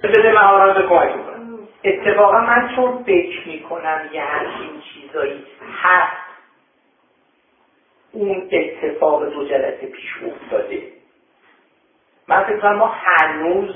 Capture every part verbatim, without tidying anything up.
بده مهارت رو کمک میکنم. اتفاقا من چون فکر میکنم یه همچین چیزایی هست اون اتفاق دو جلسه پیش افتاده. من فکر کنم ما هنوز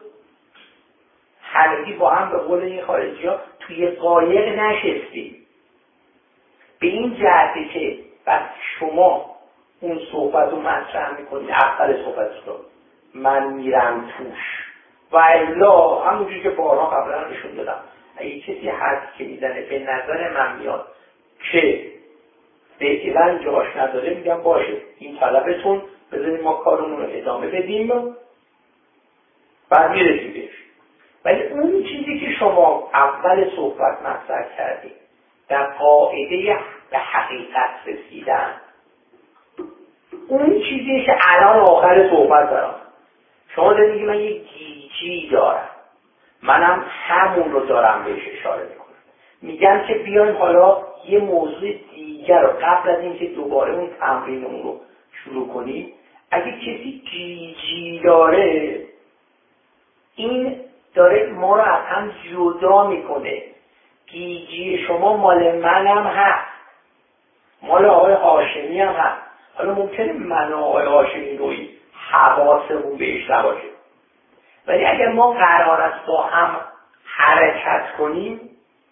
همگی با هم به قول این خارجی ها توی قایق نشستیم. به این جهته که وقتی شما اون صحبت رو مطرح میکنید اول صحبت رو من میرم توش و الا همونجوری که بارها قبلا نشون دادم اگه کسی هست که میزنه به نظر من میاد که فعلا جاش نداره میگم باشه این طلبتون بذاریم ما کارمون رو ادامه بدیم بعد میرسیم بهش. ولی اون چیزی که شما اول صحبت مطرح کردید در قاعده به حقیقت رسیدن اون چیزی که الان آخر صحبت دارم شما دارید میگی من یه گیجی دارم منم همون رو دارم بهش اشاره میکنم میگم که بیایم حالا یه موضوع دیگر رو قبل از اینکه دوباره اون تمرینمون رو شروع کنیم اگه کسی گیجی داره این داره ما رو از هم جدا میکنه. گیجی شما مال منم هست مال آقای هاشمی هم هست. حالا ممکنه من و آقای هاشمی روی حواسمون بهش نباشه ولی اگر ما قرار است با هم حرکت کنیم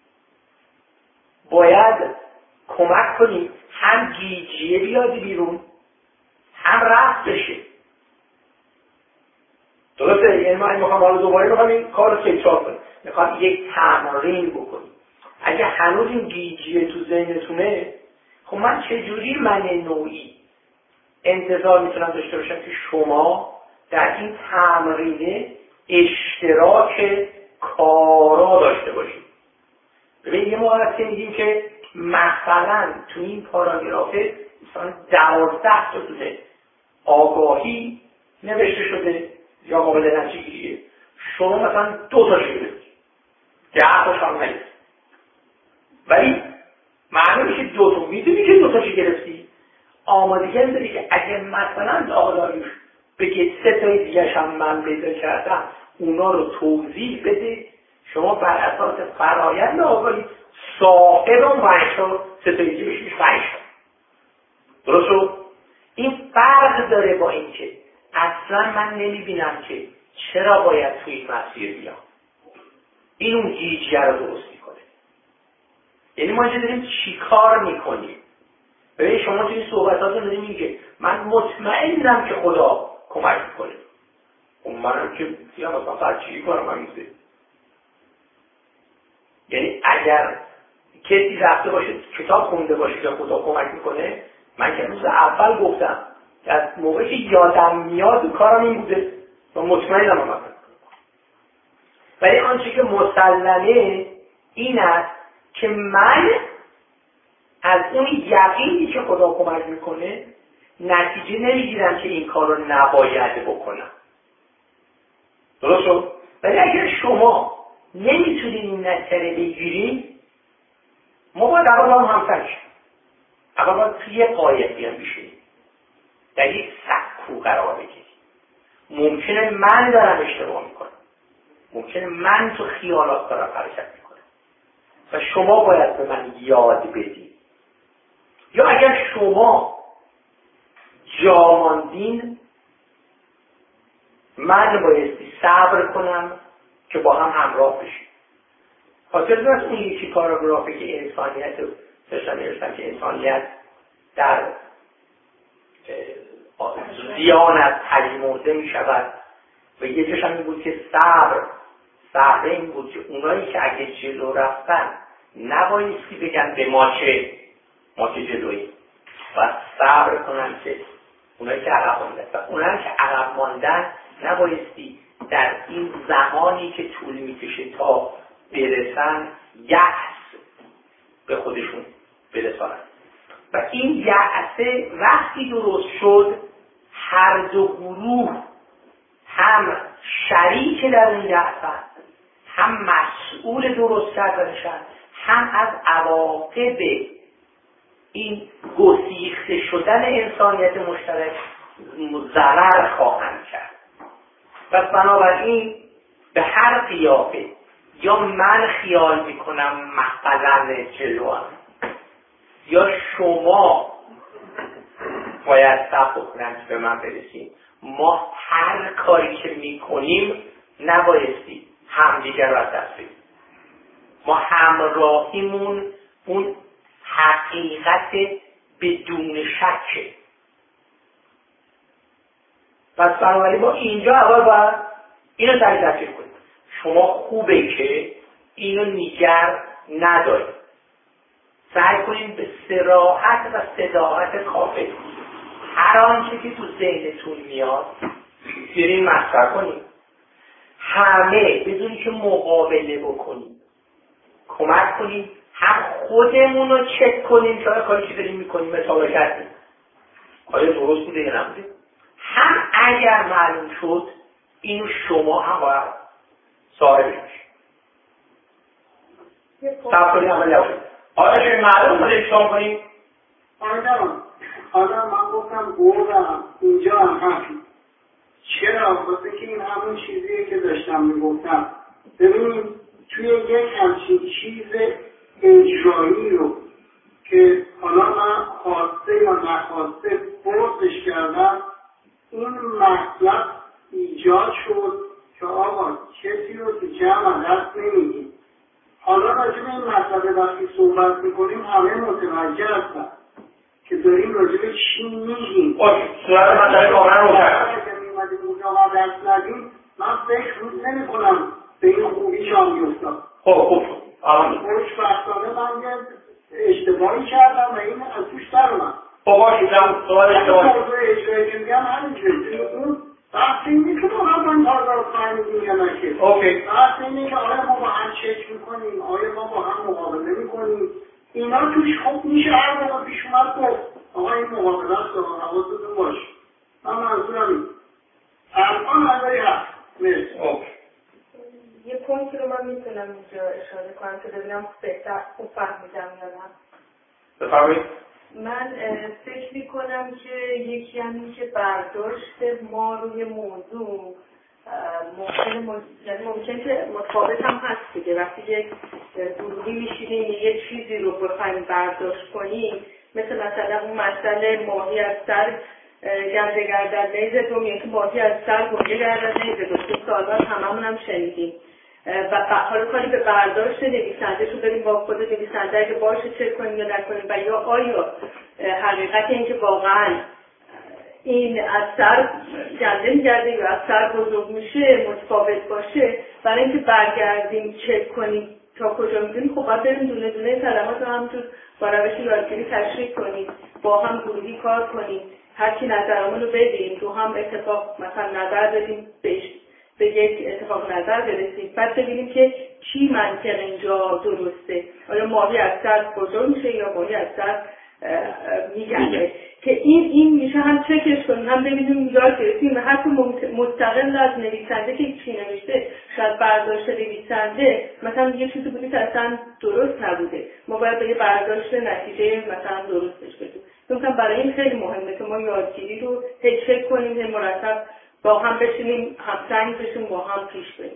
باید کمک کنیم هم گیجیه بیاد بیرون هم رفت بشه. درسته؟ یعنی من میخوام حالا دوباره میخوام این کار رو تکرار کنیم میخوام یک تمرین بکنیم. اگه هنوز این گیجیه تو ذهنتونه خب من چجوری من نوعی انتظار میتونم داشته باشم که شما در این تمرین اشتراک کارا داشته باشید. ببین یه موقع هست که میگیم که مثلا تو این پاراگرافه مثلا دوازده تا دونه آگاهی نوشته شده یا قابل نتیجه‌گیریه شما مثلا دو تا گرفتید ده تاش هم نگرفتید ولی معلومه که دو تا میدونی که دو تا چی گرفتی آمادگی داری که اگه مثلا آقای بگه سه تای دیگه هم من پیدا کردم اونا رو توضیح بده شما بر اساس فرایند آگاهی صاحب اون پنج تا سه تای دیگه بشیش پنج تا. درست شد؟ این فرق داره با این که اصلا من نمیبینم که چرا باید توی این مسیر بیام. این اون گیجیه رو درست میکنه. یعنی ما اینجا داریم چی کار میکنیم؟ ببین شما توی این صحبتاتون داریم میگه من مطمئنم که خدا کمک میکنه. اون منم که یا مثلا فرچی کنم من میزه. یعنی اگر کسی رفته باشه کتاب خونده باشه که خدا کمک میکنه من که روز اول گفتم که از موقعی که یادم میاد کارم این بوده و مطمئنم هم مثلا. ولی آنچه که مسلمه این است که من از اون یقینی که خدا کمک میکنه نتیجه نمیگیرم که این کار رو نباید بکنم. درست شد؟ ولی اگر شما نمیتونید این نتیجه بگیرید ما باید اول هم همسر شد اول باید توی قایقی هم بشید در یک سکو قرار بگیرید. ممکنه من دارم اشتباه میکنم ممکنه من تو خیالات دارم حرکت میکنم و شما باید به من یاد بدید. یا اگر شما جاماندین من بایستی صبر کنم که با هم همراه بشیم. خاطر دارست اون یکی پاراگرافی که انسانیت رو داشتم میرسم که انسانیت در زیان از پژمرده می شود و یه جاش هم این بود که صبر صبر این بود که اونایی که اگه جلو رفتن نبایستی بگن به ما چه ما که جلویی و صبر کنن که اونایی که عقب ماندن و اونایی که عقب ماندن نبایستی در این زمانی که طول میکشه تا برسن یأس به خودشون برسانن و این یأس وقتی درست شد هر دو گروه هم شریک در اون یأس هم مسئول درست کردنشن هم از عواقب این گسیخته شدن انسانیت مشترک ضرر خواهند کرد. پس بنابراین به هر قیافه یا من خیال میکنم مثلا جلو هم یا شما باید صبر کنند به من برسیم. ما هر کاری که میکنیم نبایستی همدیگر رو از دست بدیم. ما همراهیمون اون حقیقت بدون شکه. پس بنابراین ما اینجا اول باید اینو تجربه کنیم. شما خوبه که اینو نیگر ندارید. سعی کنیم به صراحت و صداقت کافی هر آنچه که تو ذهنتون میاد برین مطرح کنیم. همه بدونی که مقابله بکنیم، کمک کنیم، هم خودمون رو چک کنیم که آیا کاری که داریم میکنیم مطابقت کردیم آیا درست بوده یا نبوده، هم اگر معلوم شد اینو شما هم باید صاحبش بشید. صاحب کنیم اول یاد آیا که معلوم بوده اکشان کنیم؟ آیدارم حالا من گفتم بردم اینجا هم حقی. چرا؟ واسه که این همون چیزیه که داشتم میگفتم. ببینید توی یک همچین چیز اجرایی رو که حالا من خواسته یا نخواسته بردش کردم، این مطلب ایجاد شد که آقا کسی رو تو جمع دست نمیدیم. حالا راجب این مطلب وقتی صحبت میکنیم همه متوجه هستن که داریم راجب چی میگیم. اوکی، صورت مطلب واقعا رو کرد. اگر میمدیم اونجا دست ندیم من فکر نمی کنم به این خوبی جا میفتم. خب خوب شد. خوشبختانه من یه اشتباهی کردم و این از توش در من. خب باشیدم سوال اشتباهی. موضوع اجرایی که میگم همینجوری. اون بحث اینه که ما هم با این کار رو فهمیدیم یا نکه. اوکی. بحث اینه که آیا ما با هم چک میکنیم، آیا ما با هم مقابله میکنیم. اینا توش خوب میشه هر موقع پیش اومد گفت آقا این مقابله است و حواستون باشه. من منظورم این. الان همه هست. مرسی. اوکی. یه پوینتی رو من میتونم اینجا اشاره کنم که ببینم بهتر خوب فهمیدم یا نه. بفرمایید. من فکر میکنم که یکی همین که برداشت ما روی موضوع ممکن ممکن که متفاوت هم هست دیگه. وقتی یک گروهی میشینیم یه چیزی رو بخوایم برداشت کنیم، مثل مثلا اون مسئله ماهی از سر گنده گردد نیزه دوم، یکی ماهی از سر گنده گردد نیزه دوم، که سالات هممون هم شنیدیم. و حالا کاری به برداشت نویسنده شو بریم با خود نویسنده اگه باشه چک کنیم یا نکنیم و یا آیا حقیقت این که واقعا این از سر گنده میگرده یا از سر بزرگ میشه متفاوت باشه، برای اینکه برگردیم چک کنیم تا کجا میدونیم. خب باید بریم دونه دونه کلمات رو همونجور با روش یادگیری تشریح کنیم، با هم گروهی کار کنیم، هر کی نظرمون رو بدیم، رو هم اتفاق مثلا نظر بدیم بهش به یک اتفاق نظر برسیم، بعد ببینیم که چی منطق اینجا درسته، آیا ماهی از سر بزرگ میشه یا ماهی از سر میگنده، که این این میشه هم چکش کنیم هم ببینیم یاد گرفتیم و حتی مستقل از نویسنده که چی نوشته شاید برداشت نویسنده مثلا یه چیزی بودی که اصلا درست نبوده، ما باید به یه برداشت نتیجه مثلا درستش بدیم. مثلا برای این خیلی مهمه که ما یادگیری رو هی چک کنیم، هی مرتب با هم بشینیم، همسنگ بشیم، با هم پیش بریم.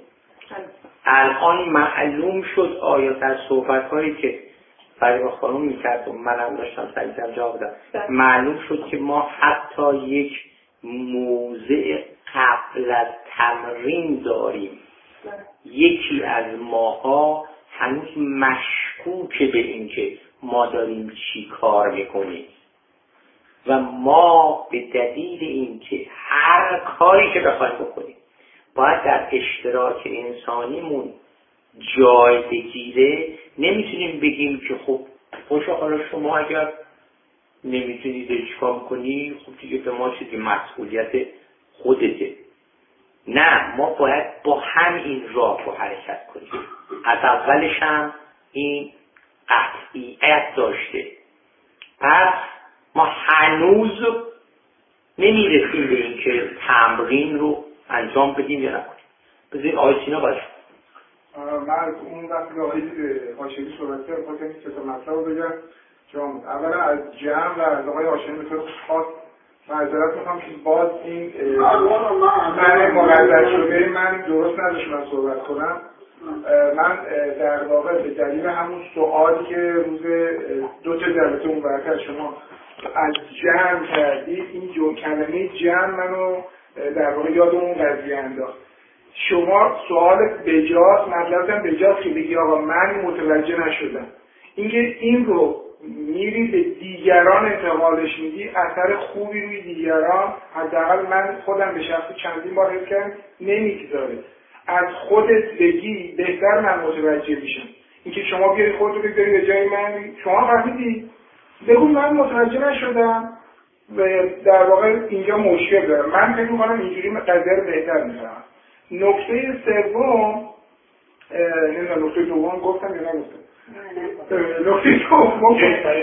الان معلوم شد آیا در صحبت‌هایی که فریم خانم میکرد و منم داشتم سریعتر جواب دادم، معلوم شد که ما حتی یک موضع قبل از تمرین داریم. یکی از ماها هنوز مشکوک به این که ما داریم چی کار میکنیم و ما به دلیل اینکه هر کاری که بخوایم بکنیم باید در اشتراک انسانیمون جای بگیره، نمیتونیم بگیم که خب خوش حالا شما اگر نمیتونید چیکار کنی خب دیگه به ما چیزی مسئولیت خودته. نه، ما باید با هم این راه رو حرکت کنیم. از اولش هم این قطعیت داشته. پس ما هنوز نمیرسیم به این که تمرین رو انجام بدیم یا نکنیم. بذارید آقای سینا باشه. من اون وقتی آقای هاشمی صحبت کرد خواستم این سه تا مطلب رو بگم. اولا از جمع و از آقای هاشمی به طور خاص معذرت میخوام که باز این من مقدر شده من درست نداشت من صحبت کنم. من در واقع به دلیل همون سوالی که روز دو تا جلسه اون برکت از شما از جمع کردید، این جو کلمه جمع منو در واقع یاد اون قضیه انداخت. شما سوال بجاست، مطلبتم بجاست که بگی آقا من متوجه نشدم. اینکه این رو میری به دیگران انتقالش میدی، اثر خوبی روی دیگران، حداقل من خودم به شخص چندین بار حس کردم نمیگذاره. از خودت بگی بهتر من متوجه میشم. اینکه شما بیاری خودت رو بگذاری به جای من، شما فهمیدی؟ بگو من متوجه نشدم و در واقع اینجا مشکل دارم. من فکر میکنم اینجوری قضیه رو بهتر میفهمم. نکته سوم، نمیدونم نکته دوم گفتم یا نگفتم؟ نکته دوم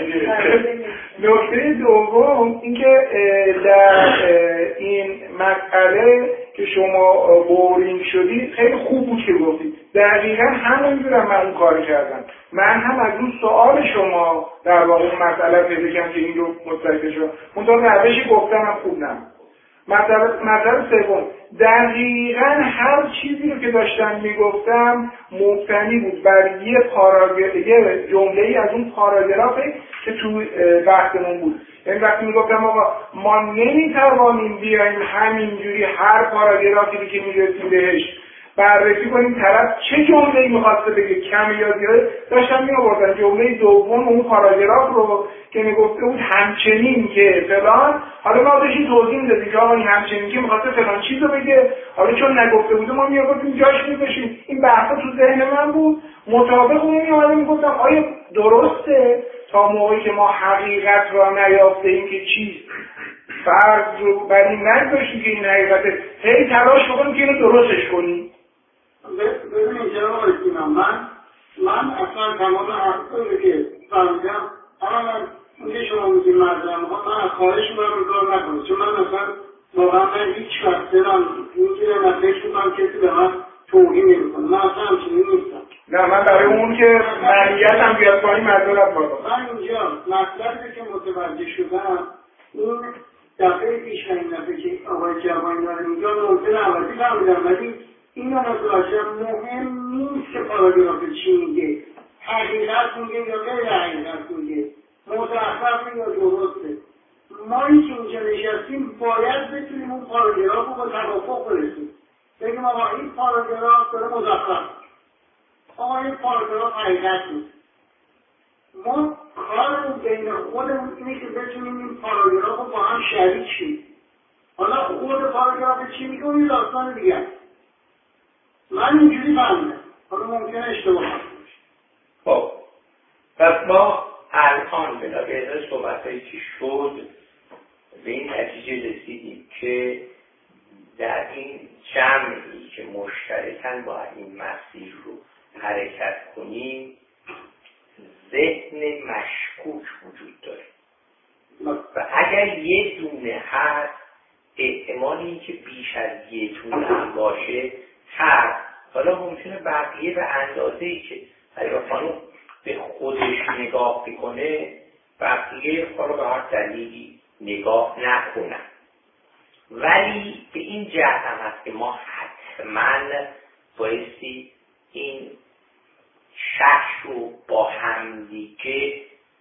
نکته دوم اینکه در این مسئله که شما بورینگ شدید خیلی خوب بود که گفتید. دقیقا همونجورم من اون کار کردم. من هم از اون سوال شما در واقع اون مسئله پیدا کردم که این رو متوجه شدم. منتها روشی گفتم هم خوب نم. مطلب سوم، دقیقاً هر چیزی رو که داشتم میگفتم مبتنی بود بر یه پاراگراف، یه جمله‌ای از اون پاراگرافی که تو بحثمون بود. یعنی وقتی میگفتم آقا ما نمیتوانیم بیایم همینجوری هر پاراگرافی رو که میرسیم بهش بررسی کنیم طرف چه جمله‌ای می‌خواسته بگه، کم یا زیاد داشتم می‌آوردم جمله دوم اون پاراگراف رو که میگفته بود همچنین که فلان، حالا ما داشتیم توضیح می‌دادیم که آقا این همچنین که می‌خواسته فلان چیز رو بگه، حالا چون نگفته بود ما می‌آوردیم جاش می‌ذاشتیم. این بحثا تو ذهن من بود، مطابق اون می‌آمدم می‌گفتم آیا درسته تا موقعی که ما حقیقت را نیافتیم که چیز فرض رو بر این نگذاشتیم که این حقیقته، هی تلاش بکنیم که اینو درستش کنیم. ببینید جناب آقای سینا، من من اصلا تمام حرفایی که فهمیدم، اما اینکه شما میگید مردم ها، من خواهش میکنم این کار نکنید، چون من مثلا واقعا من هیچ وقت دارم میگیرم و فکر میکنم کسی به من توهین نمیکنه. من اصلا همچنین نیستم. نه من برای اون که معنیتم بیاد پایین معذرت میخوام. من اینجا مطلبی که متوجه شدم این دفعه پیش این دفعه که آقای جوانی داره اینجا ممکنه عوضی فهمیدم، ولی اینو متوجه مهم نیست که پاراگراف چی میگه، حقیقت میگه یا غیر حقیقت میگه، مزخرفه یا درسته. مایی که اینجا نشستیم باید بتونیم اون پاراگراف رو با توافق برسیم، بگیم آقا این پاراگراف داره مزخرف، آقا این پاراگراف حقیقت نیست. ما کارمون بین خودمون اینه که بتونیم این پاراگراف رو با هم شریک شیم. حالا خود پاراگراف چی میگه اون یه داستان دیگه. من اینجوری فهمیدم، حالا ممکنه اشتباه کنم. خب پس ما الان بنا به ازای صحبتهایی که شد به این نتیجه رسیدیم که در این جمعی که مشترکاً با این مسیر رو حرکت کنیم ذهن مشکوک وجود داره و اگر یه دونه هست احتمال این که بیش از یه دونه هم باشه هست. حالا ممکنه بقیه به اندازه‌ای که اگر خانم به خودش نگاه بکنه بقیه حالا به هر دلیلی نگاه نکنن، ولی به این جهت هم هست که ما حتما بایستی این شخص رو با همدیگه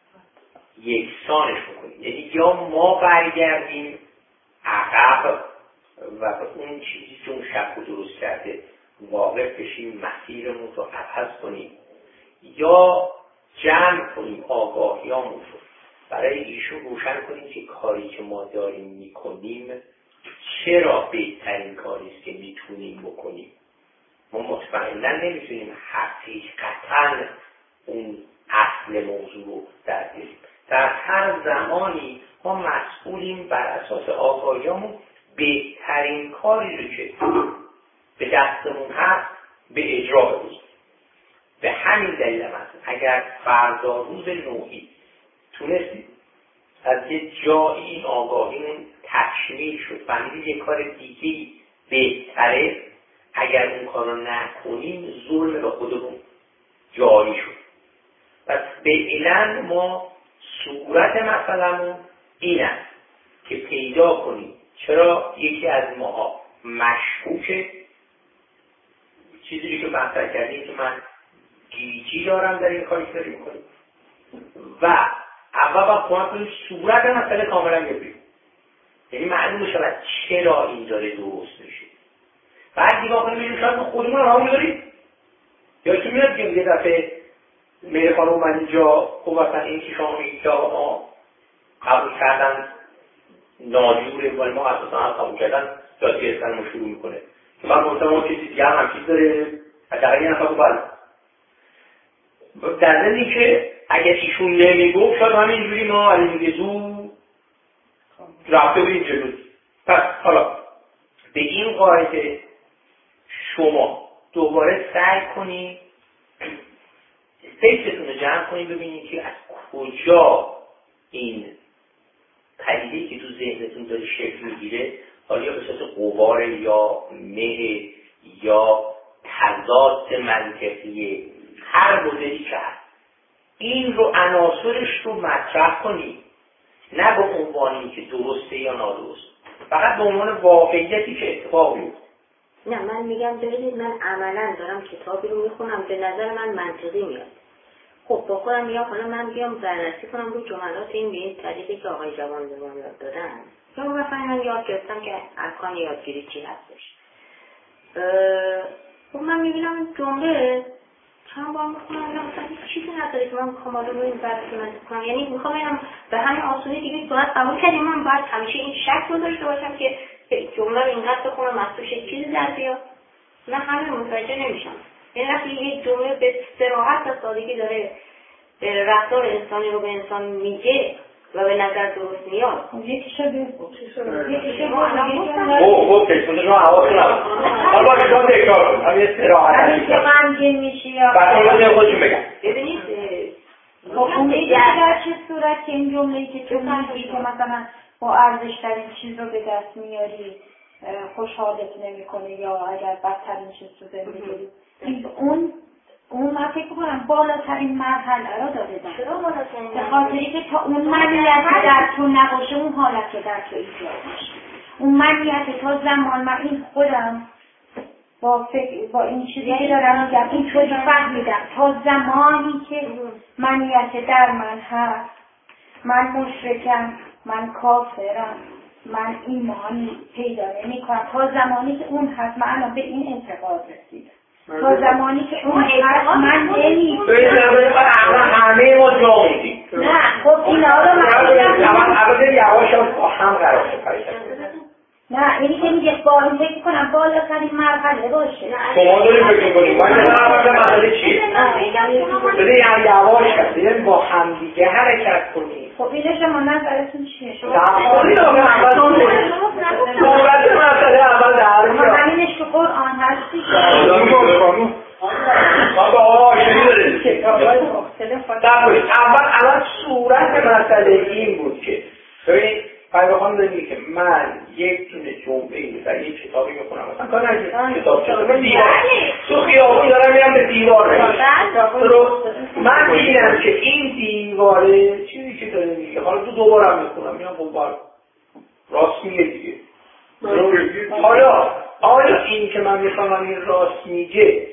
یکسانش بکنیم. یعنی یا ما برگردیم عقب و به اون چیزی که اون شخص رو درست کرده واقف بشیم، مسیرمون رو عوض کنیم، یا جمع کنیم آگاهیامون رو برای ایشون روشن کنیم که کاری که ما داریم میکنیم چرا بهترین کاری است که میتونیم بکنیم. ما مطمئنا نمیتونیم حقیقتا اون اصل موضوع رو در بیاریم. در هر زمانی ما مسئولیم بر اساس آگاهیامون بهترین کاری رو که به دستمون هست به اجرا بگذاریم. به همین دلیل هست اگر فردا روز نوعی تونستید از یه جایی این آگاهیمون تکمیل شد فهمیدید یه کار دیگه بهتره، اگر اون کار رو نکنیم ظلم به خودمون جاری شد. پس فعلا ما صورت مثلمون این است که پیدا کنید چرا یکی از ماها مشکوکه، چیزی که مطرح کردیم که من گیجی دارم در این کاری که داریم میکنیم و اول باید کمک کنیم صورت مسئله کاملا ببینیم، یعنی معلوم شود چرا این داره درست میشه. بعد نگاه کنیم ببینیم شاید خودمون هم همون داریم یا چی میاد که یه دفعه میره خانم من اینجا خب مثلا این که شما میگید که ما قبول کردن ناجوره ولی ما اساسا هم قبول کردن یاد گرفتن ما شروع میکنه که من گفتم ما کسی دیگه هم هم چیز داره حداقل یه نفر بله در ضمن که اگر ایشون نمیگفت شاید همینجوری ما علیه زو رفته بریم جلو. پس حالا به این قاعده شما دوباره سعی کنید فکرتون رو جمع کنید ببینید که از کجا این پدیده‌ای که تو ذهنتون داره شکل میگیره، حالا یا به صورت غبار یا مه یا تضاد منطقی هر مدلی که هست، این رو عناصرش رو مطرح کنید، نه به عنوانی که درسته یا نادرست، فقط به عنوان واقعیتی که اتفاق میفته. نه من میگم ببینید من عملا دارم کتابی رو میخونم به نظر من منطقی میاد. خب با خودم میگم حالا من بیام بررسی کنم رو جملات این به این طریقی که آقای جوان به من یاد دادن، یا مثلا من یاد گرفتم که ارکان یادگیری چی هستش. خب من میبینم جمله چند بار میخونم اینا مثلا هیچ چیزی نداره که من میخوام حالا رو این بررسی من کنم، یعنی میخوام اینم به همین آسونی دیگه صورت قبول کردیم. من باید همیشه این شک رو داشته باشم که جمله رو اینقدر بخونم از توش چیزی در بیاد. من همین متوجه نمیشم. یعنی وقتی یک جمله به صراحت و سادگی داره رفتار انسانی رو به انسان میگه و به نظر درست میاد، یکی شده یکی شده او او پسند شما حواستون نبود. حالا با شما تکرار کنم همین صراحت همین که غمگین میشی یا برای خودتون بگم ببینید خب اون در چه صورت که این جمله‌ای که تو میگی که مثلا با ارزش‌ترین چیز رو به دست میاری خوشحالت نمیکنه یا اگر بدترین چیز تو زندگی اون اون من فکر کنم بالاترین مرحله رو داره در چرا بالاترین به خاطری که تا اون منیت در تو نباشه اون حالت رو در تو ایجاد میشه. اون منیت تا زمان من این خودم با فکر با این چیزی که دارم میگم اینطوری فهمیدم تا زمانی که منیت در من هست، من مشرکم، من کافرم، من ایمانی پیدا نمی کنم، تا زمانی که اون هست من به این انتقاد رسیدم. تا زمانی که اون هست من نمی همه ما جا میدیم. نه خب اینا رو من البته یواش هم با هم قرار شد. نه اینی که میگه با این فکر کنم بالاترین مرحله باشه. شما داریم فکر کنیم من که نمیدونم مسئله چیه. بده یعنی یواش هست یعنی با هم دیگه حرکت کنیم. خب اینه شما نظرتون چیه؟ شما دعوانی رو به اول صورت مسئله اول در ما همینش تو قرآن هستی ما به آشنی داریم اول اول صورت مسئله این بود که ببینید پیغمبر داره که من یک تونه جمله مثلا یک کتابی میخونم مثلا کار نمی‌کنم کتاب چون دیوار تو خیابون دارم میرم به دیوار درست من میبینم که این دیواره چیزی که داره میگه حالا تو دوبارم میخونم میام بابا راست میگه دیگه حالا آیا این که من میخوام این راست میگه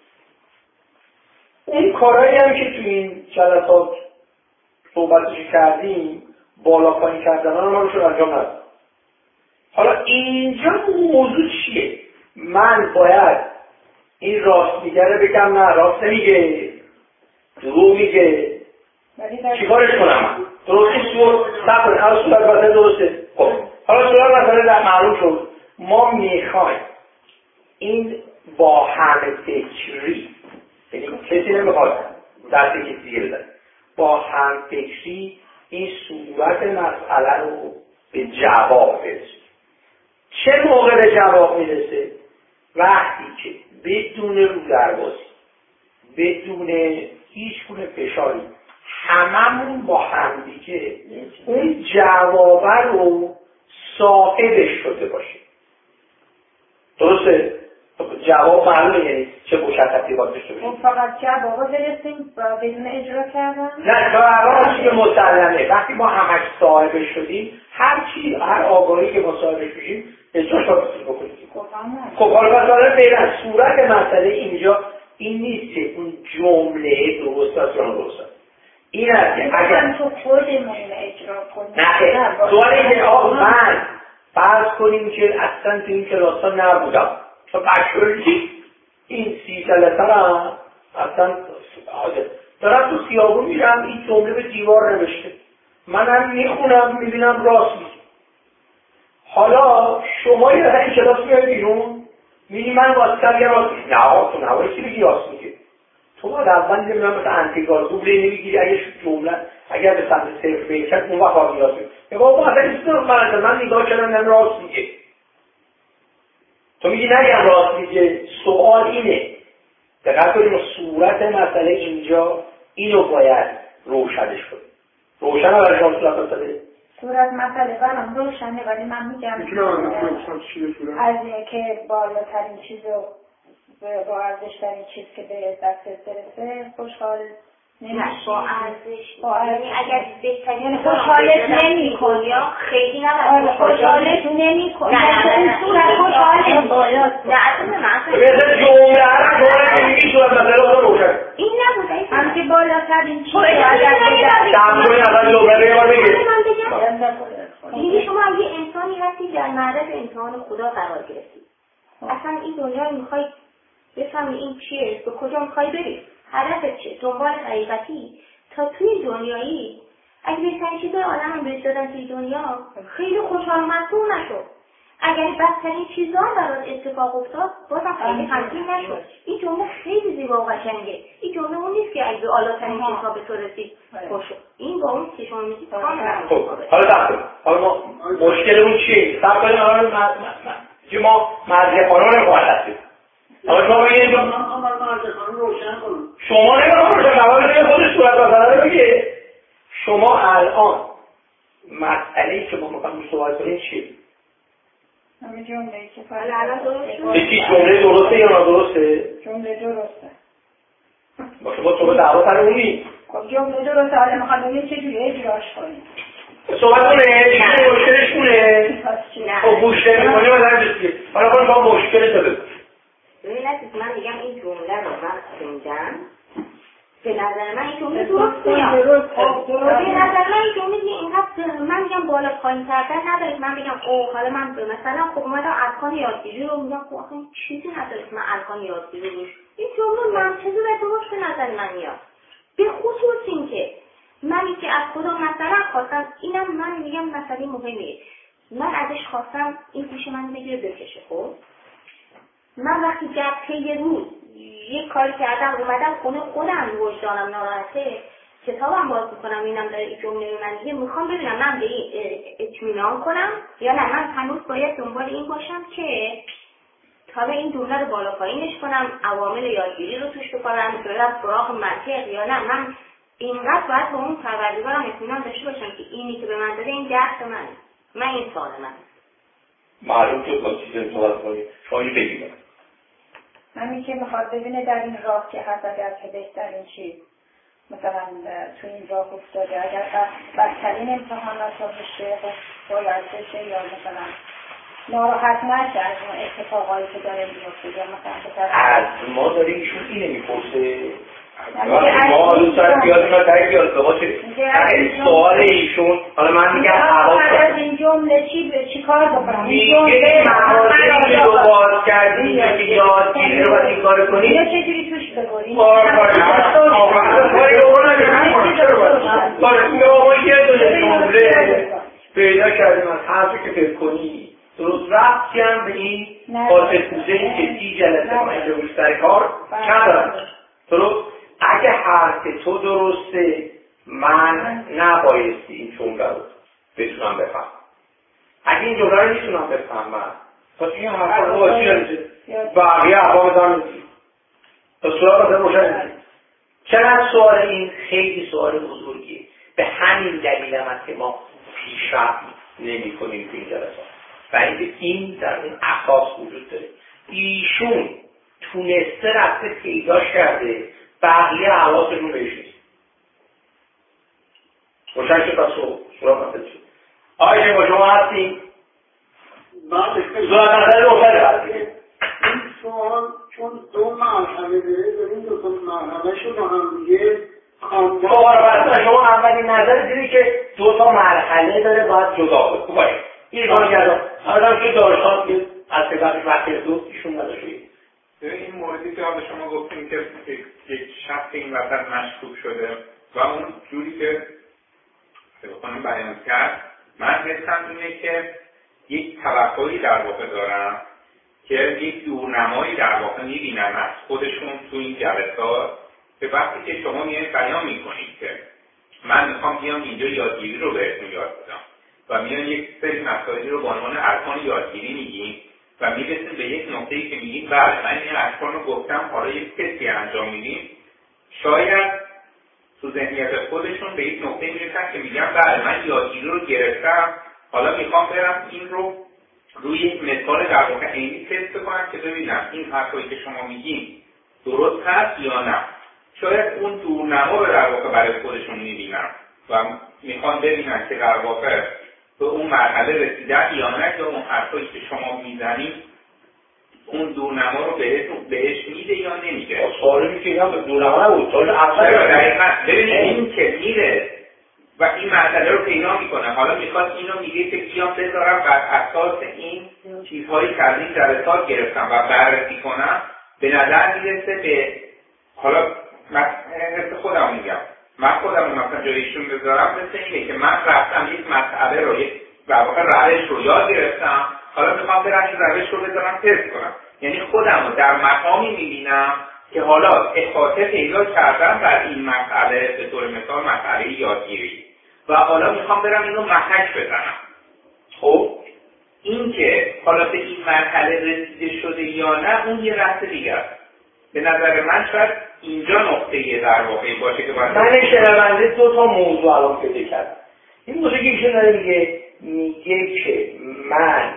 اون کارهایی هم که تو این جلسات صحبتش کردیم بالا پایین کردن رو ما رو انجام ندادم. حالا اینجا موضوع چیه؟ من باید این راست میگه رو بگم نه راست نمیگه دروغ میگه چیکارش کنم؟ درست این سوال نکنه حالا سوال البته درسته. خب حالا سوال مثلا در معلوم شد ما میخوایم این با هم فکری یعنی کسی نمیخواد دست کسی دیگه بزنه با هم فکری این صورت مسئله رو به جواب برسه. چه موقع به جواب میرسه؟ وقتی که بدون رودربازی بدون هیچ گونه فشاری هممون با هم دیگه اون جوابه رو صاحبش شده باشه. درسته؟ جواب معلومه یعنی چه مشخصی باید داشته باشیم. فقط جوابا برسیم بدون اجرا کردن؟ نه جوابا چیز مسلمه. وقتی ما همش صاحب شدیم هر چی هر آگاهی که ما صاحب شدیم اجراش رو بکنیم. خب حالا مثلا فعلا صورت مسئله اینجا این نیست که اون جمله درست است یا درست است. این است که اگر تو خودمون اجرا کنیم. نه سوال اینه آقا من فرض کنیم که اصلا تو این کلاس ها نبودم چون بچه‌ای این سی ساله سرم اصلا دارم تو خیابون میرم این جمله به دیوار نوشته منم میخونم میبینم راست میگه. حالا شما یه از این کلاس میاری بیرون میگی من واسه یه راست میگه. نه تو نباید چی بگی راست میگه. تو باید اول نمیدونم مثلا انتگرال دوبله نمیگیری اگه جمله اگر به سمت صفر بیشتر اون وقت آقای راست میگه. یه بابا اصلا این من من نگاه کردم نم راست میگه. تو میگی نگم راست میگه. سوال اینه دقیق کنیم صورت مسئله اینجا اینو باید روشنش کنیم. روشن برای شما صورت مسئله صورت مسئله برام روشنه ولی من میگم از اینه که بالاترین چیز رو با ارزشترین چیز که به دستت برسه خوشحال نمیشی. با ارزش با ارزش یعنی اگر بهترین خوشحالت نمی‌کنی یا خیلی نباید خوشحالت نمی‌کنی. نه این صورت خوشحال باید نه اصلا من مثلا جمله هر جمله میگی صورت مسئله رو روشن این نبود هم که بالاترین چیز رو ازت بگم تمرین اول جمله رو بگید. دیگه شما یه انسانی هستی در معرض امتحان خدا قرار گرفتی. اصلا این دنیا رو میخوای بفهمی این چیه، به کجا میخوای بری، هدفت چیه، دنبال حقیقتی تا توی دنیایی اگه بهترین چیزای عالم رو بهت دادن توی دنیا خیلی خوشحال و مسرور نشو. اگر بدترین چیزا برات اتفاق افتاد بازم خیلی غمگین نشو. این جمله خیلی زیبا و قشنگه. این جمله اون نیست که اگه بالاترین چیزها به تو رسید خوشو. این با اون که شما میگید کاملا متفاوته. حالا دقیقاً حالا ما مشکلمون چیه؟ صبر کنید الان که ما مرجع قانون قائل هستیم. حالا شما بگید من مرجع قانون روشن کنم. شما نگاه کنید جواب بده خودش صورت مسئله رو بگه. شما الان مسئله‌ای که ما می‌خوایم صحبت کنیم چیه؟ همین جمله‌ای که حالا الان درست شد. یکی جمله درسته یا نادرسته؟ جمله درسته. با شما صحبت دعوا سر اون نیست. خب جمله درسته حالا می‌خوام ببینیم چجوری اجراش کنیم. صحبت کنه دیگه مشکلش اونه. خب گوش نمی‌کنی مثلا چیه؟ حالا خود با مشکل تو بگو. ببین عزیز من میگم این جمله رو من خوندم. به نظر من این جمله درست میاد. به نظر من این جمله دیگه اینقدر من میگم بالا پایین کردن نداره. من میگم اوه حالا من مثلا خب اومدم ارکان یادگیری رو میگم خب آخه این چیزی نداره که من ارکان یادگیری روش این جمله منطقی و درست به نظر من میاد. به خصوص این که منی که از خدا مثلا خواستم اینم من میگم مسئله مهمیه. من ازش خواستم این گوش من بگیره بکشه. خب من وقتی جبهه یه روز یک کاری کردم اومدم خونه خودم وجدانم ناراحته کتابم باز میکنم اینم داره این جمله رو من میگه میخوام ببینم من به این اطمینان کنم یا نه من هنوز باید دنبال این باشم که تا به این جمله رو بالا پایینش کنم عوامل یادگیری رو توش بکنم برم سراغ منطق یا نه من اینقدر باید با اون پروردگارم اطمینان داشته باشم که اینی که به من داده این درس منه. من این سوال من معلوم شد با چیزی صحبت کنی شما این بگیم همین که میخواد ببینه در این راه که هست اگر که بهترین چیز مثلا تو این راه افتاده اگر بدترین امتحانات رو بشه خب باید بشه یا مثلا ناراحت نشه از اون اتفاقایی که داره میفته یا مثلا از ما داریم ایشون اینه میپرسه ما دوست دارم بیاد ما تایی بیاد به باشه سوال ایشون حالا من میگم از این جمله چی چی کار بکنم میگه مواردی رو باز کردی که یادگیری رو باید این کار کنی یا چجوری توش بگوری ما یه دونه جمله پیدا کردیم از حرفی که فکر کنی درست رفتی هم به این قاطع کوزه‌ای که سی جلسه ما اینجا روش سر کار ندارم درست اگه حرف تو درسته من نبایستی این جمله رو بتونم بفهم اگه این جمله رو میتونم بفهمم پس این حرف رو باید چی نمیشه بقیه عوام دارم نمیشه پس سوال بسید روشن نمیشه چقدر سوال این خیلی سوال بزرگیه به همین دلیل هم هست که ما پیشرفت نمی کنیم تو این جلسات برای اینکه این در اون اساس وجود داره ایشون تونسته رفته پیداش کرده، بقیه حواسشون بهش نیست. روشن شد پس سراغ نفت شد. آقای با شما هستیم؟ بله. سوال نظر روشن هستیم. این سوال چون دو مرحله داره داریم دو تا مرحله شو با هم دیگه کاملا خب شما اولین نظر دیدی که دو تا مرحله داره باید جدا بود. خوب باید این کار کردم آدم که دارشان که از سببش وقتی دو ایشون نداشتید. این موردی که حالا شما گفتیم که یک شخص این وسط مشکوک شده و اون جوری که بخونم بیان کرد، من حسم اینه که یک توقعی در واقع دارم که یک دورنمایی در واقع میبینم از خودشون تو این جلسات که وقتی که شما میایید بیان میکنید که من میخوام بیام اینجا یادگیری رو بهتون یاد بدم و میان یک سری مسائلی رو به عنوان ارکان یادگیری میگیم و میرسیم به یک نقطه‌ای که میگیم بله من این ارکان رو گفتم، حالا یک تستی انجام میدیم، شاید تو ذهنیت خودشون به یک نقطه میرسن که میگم بله من یادگیری رو گرفتم، حالا میخوام برم این رو روی یک مثال در واقع عینی تست کنم که ببینم این حرفایی که شما میگین درست هست یا نه. شاید اون دورنما رو در واقع برای خودشون میبینن و میخوان ببینن که در واقع به اون مرحله رسیدن یا نه، یا اون حرفایی که شما میزنید اون دورنما رو بهتون بهش میده یا نمیده. سوالی که اینا به دورنما نبود، سوال اول دقیقاً ببینید این که میره و این مسئله رو پیدا میکنه، حالا میخواد اینو میگه که بیام بذارم بر اساس این چیزهایی که از این جلسات گرفتم و بررسی کنم، به نظر میرسه به حالا من حس خودم میگم من خودم مثلا جایشون بذارم مثل اینه که من رفتم یک مسئله رو یک در واقع روش رو یاد گرفتم، حالا میخوام برم این روش رو بذارم تست کنم. یعنی خودم رو در مقامی میبینم که حالا احاطه پیدا کردم بر این مسئله، به طور مثال مسئله یادگیری، و حالا میخوام برم اینو محک بزنم. خب این که حالا به این مرحله رسیده شده یا نه اون یه بحث دیگه است. به نظر من شاید اینجا نقطه در واقعی باشه که باید من شنونده دو تا موضوع الان پیدا کردم. این موضوع که ایشون داره میگه میگه که من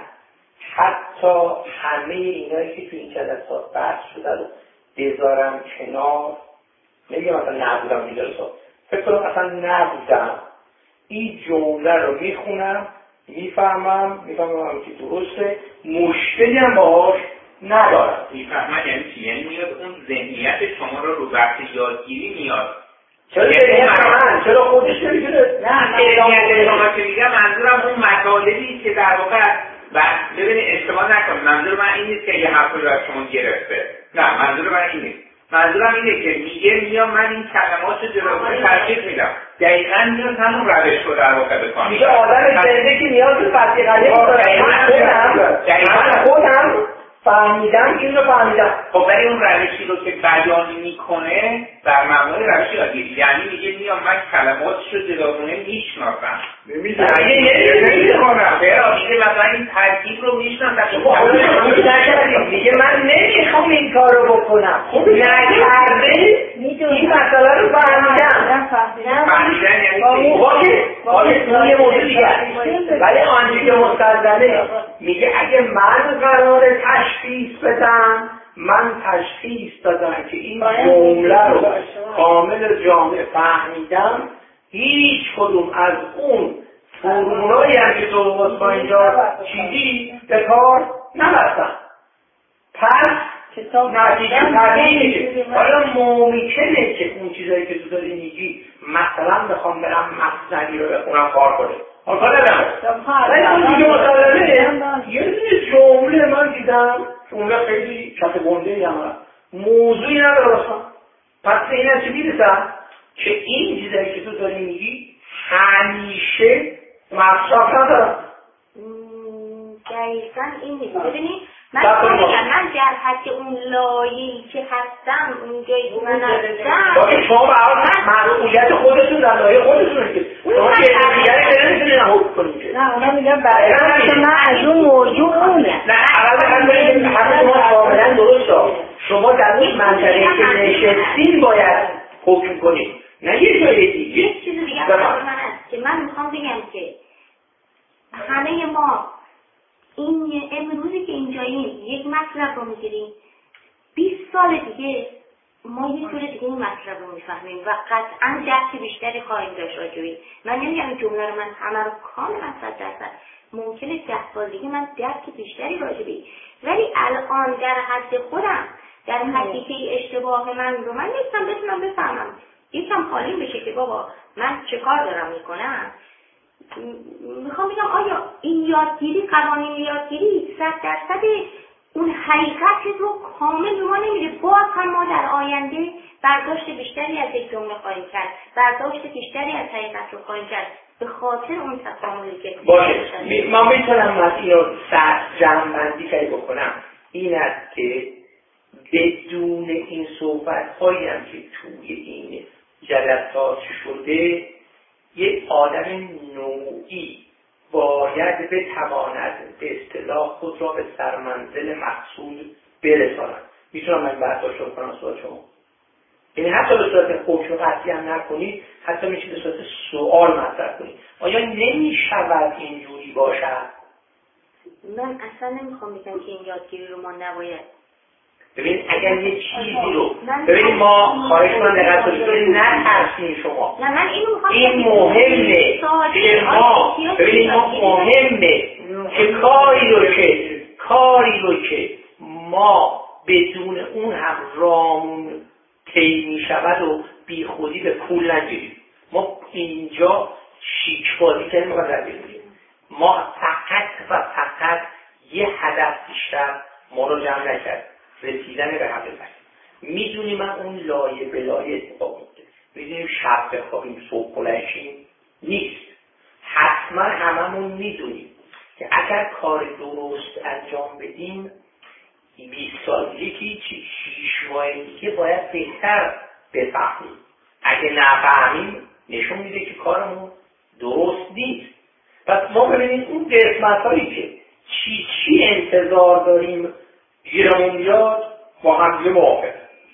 حتی همه اینایی که تو این جلسات بحث شده رو بذارم کنار، نمیگم مثلا نبودم این جلسات، فکر کنم اصلا نبودم، این جمله رو میخونم میفهمم میفهمم که درسته، مشکلی هم باهاش ندارم. میفهمم یعنی چی؟ یعنی میاد اون ذهنیت شما رو رو بحث یادگیری میاد. چرا ذهنیت من؟ چرا خودش نمیتونه؟ نه ذهنیت شما که میگم منظورم اون مطالبی که در واقع ببینید اشتباه نکنید، منظور من این نیست که یه حرفی رو از شما گرفته، نه منظور من این نیست، منظورم اینه که میگه میام من این کلمات رو جلوی ترکیب میدم، دقیقاً میاد همون روش رو در واقع بکنم. میگه آدم زنده که نیاز به فتیقلی داره، من خودم فهمیدم این رو فهمیدم. خب ولی اون روشی رو که بیان میکنه در معنای روش یادگیری، یعنی میگه میام من کلماتش رو جداگونه میشناسم. میگه نمیکنم. چرا؟ میگه مثلا این ترکیب رو میشناسم. میگه من نمیخوام این کار رو بکنم. نکرده این مسئله رو فهمیدم. فهمیدن یعنی باشه یه موضوع دیگه. ولی آنچه که مستلزمه میگه اگه من قرار تشخیص بدم، من تشخیص دادم که این جمله رو کامل جامع فهمیدم، هیچ کدوم از اون فرمولایی هم که تو با اینجا چیزی به کار نبستم. پس نتیجه طبیعی میشه. حالا ممکنه که اون چیزایی که تو داری میگی مثلا بخوام برم مصنوی رو بخونم کار کنه، حالا نمیدونم ولی اون دیگه مطالبه یه دونه جمله من دیدم، جمله خیلی کف گنده هم موضوعی ندارستم. پس این از چی میرسم که این چیزایی که تو داری میگی همیشه مصرف ندارم. دقیقا این نیست. ببینید من من در حد اون لایه‌ای که هستم اونجایی که من هستم باید شما برای مسئولیت خودتون در لایه خودتون که شما که دیگری که نمیتونید حکم کنید که نه من میگم برای من از اون موضوع اونه. نه اول بگم همه شما کاملا درست ها، شما در اون منطقه که نشستین باید حکم کنید، نه یه جای دیگه. یک چیز دیگه برای من هست که من میخوام بگم که همه ما این امروزی که اینجاییم یک مطلب رو میگیریم، بیست سال دیگه ما یه جور دیگه این مطلب رو میفهمیم و قطعا درک بیشتری خواهیم داشت راجبی. من نمیگم این جمله رو من همه رو کاملا صد درصد، ممکنه ده سال دیگه من درک بیشتری راجبی، ولی الان در حد خودم، در حدی که اشتباه من رو من نیستم بتونم بفهمم، یکم حالیم بشه که بابا من چه کار دارم میکنم. میخوام بگم آیا این یادگیری، قوانین یادگیری صد درصد اون حقیقت رو کامل به ما نمیده. باز هم ما در آینده برداشت بیشتری از یک جمله خواهیم کرد، برداشت بیشتری از حقیقت رو خواهیم کرد به خاطر اون تکاملی که باشه. می... من میتونم من اینو سر جمع‌بندی کردی بکنم، این است که بدون این صحبت هایی هم که توی این جلسات شده یک آدم نوعی باید بتواند به اصطلاح خود را به سرمنزل مقصود برساند. میتونم من برداشت کنم سوال شما؟ یعنی حتی به صورت حکم قطعی هم نکنید، حتی میشه به صورت سوال مطرح کنید. آیا نمیشود اینجوری باشد؟ من اصلا نمیخوام بگم که این یادگیری رو ما نباید. ببین اگر یه چیزی رو ببین ما خواهش من دقت کنید نترسین شما. نه من اینو میخوام این مهمه که ما ببینید ما مهمه که کاری رو که کاری رو که ما بدون اون هم رامون طی میشود و بی خودی به پول نگیریم. ما اینجا شیک بازی کردیم و در بگیریم. ما فقط و فقط یه هدف بیشتر ما رو جمع نکرد، رسیدن به حقیقت. میدونیم من اون لایه به لایه اتفاق میفته. میدونیم شب بخوابیم صبح بلنشیم نیست. حتما هممون میدونیم که اگر کار درست انجام بدیم بیست سال یکی چی شیش ماه دیگه باید بهتر بفهمیم. اگه نفهمیم نشون میده که کارمون درست نیست. پس ما ببینیم اون قسمت هایی که چی چی انتظار داریم گیرمون بیاد با هم دیگه موافق.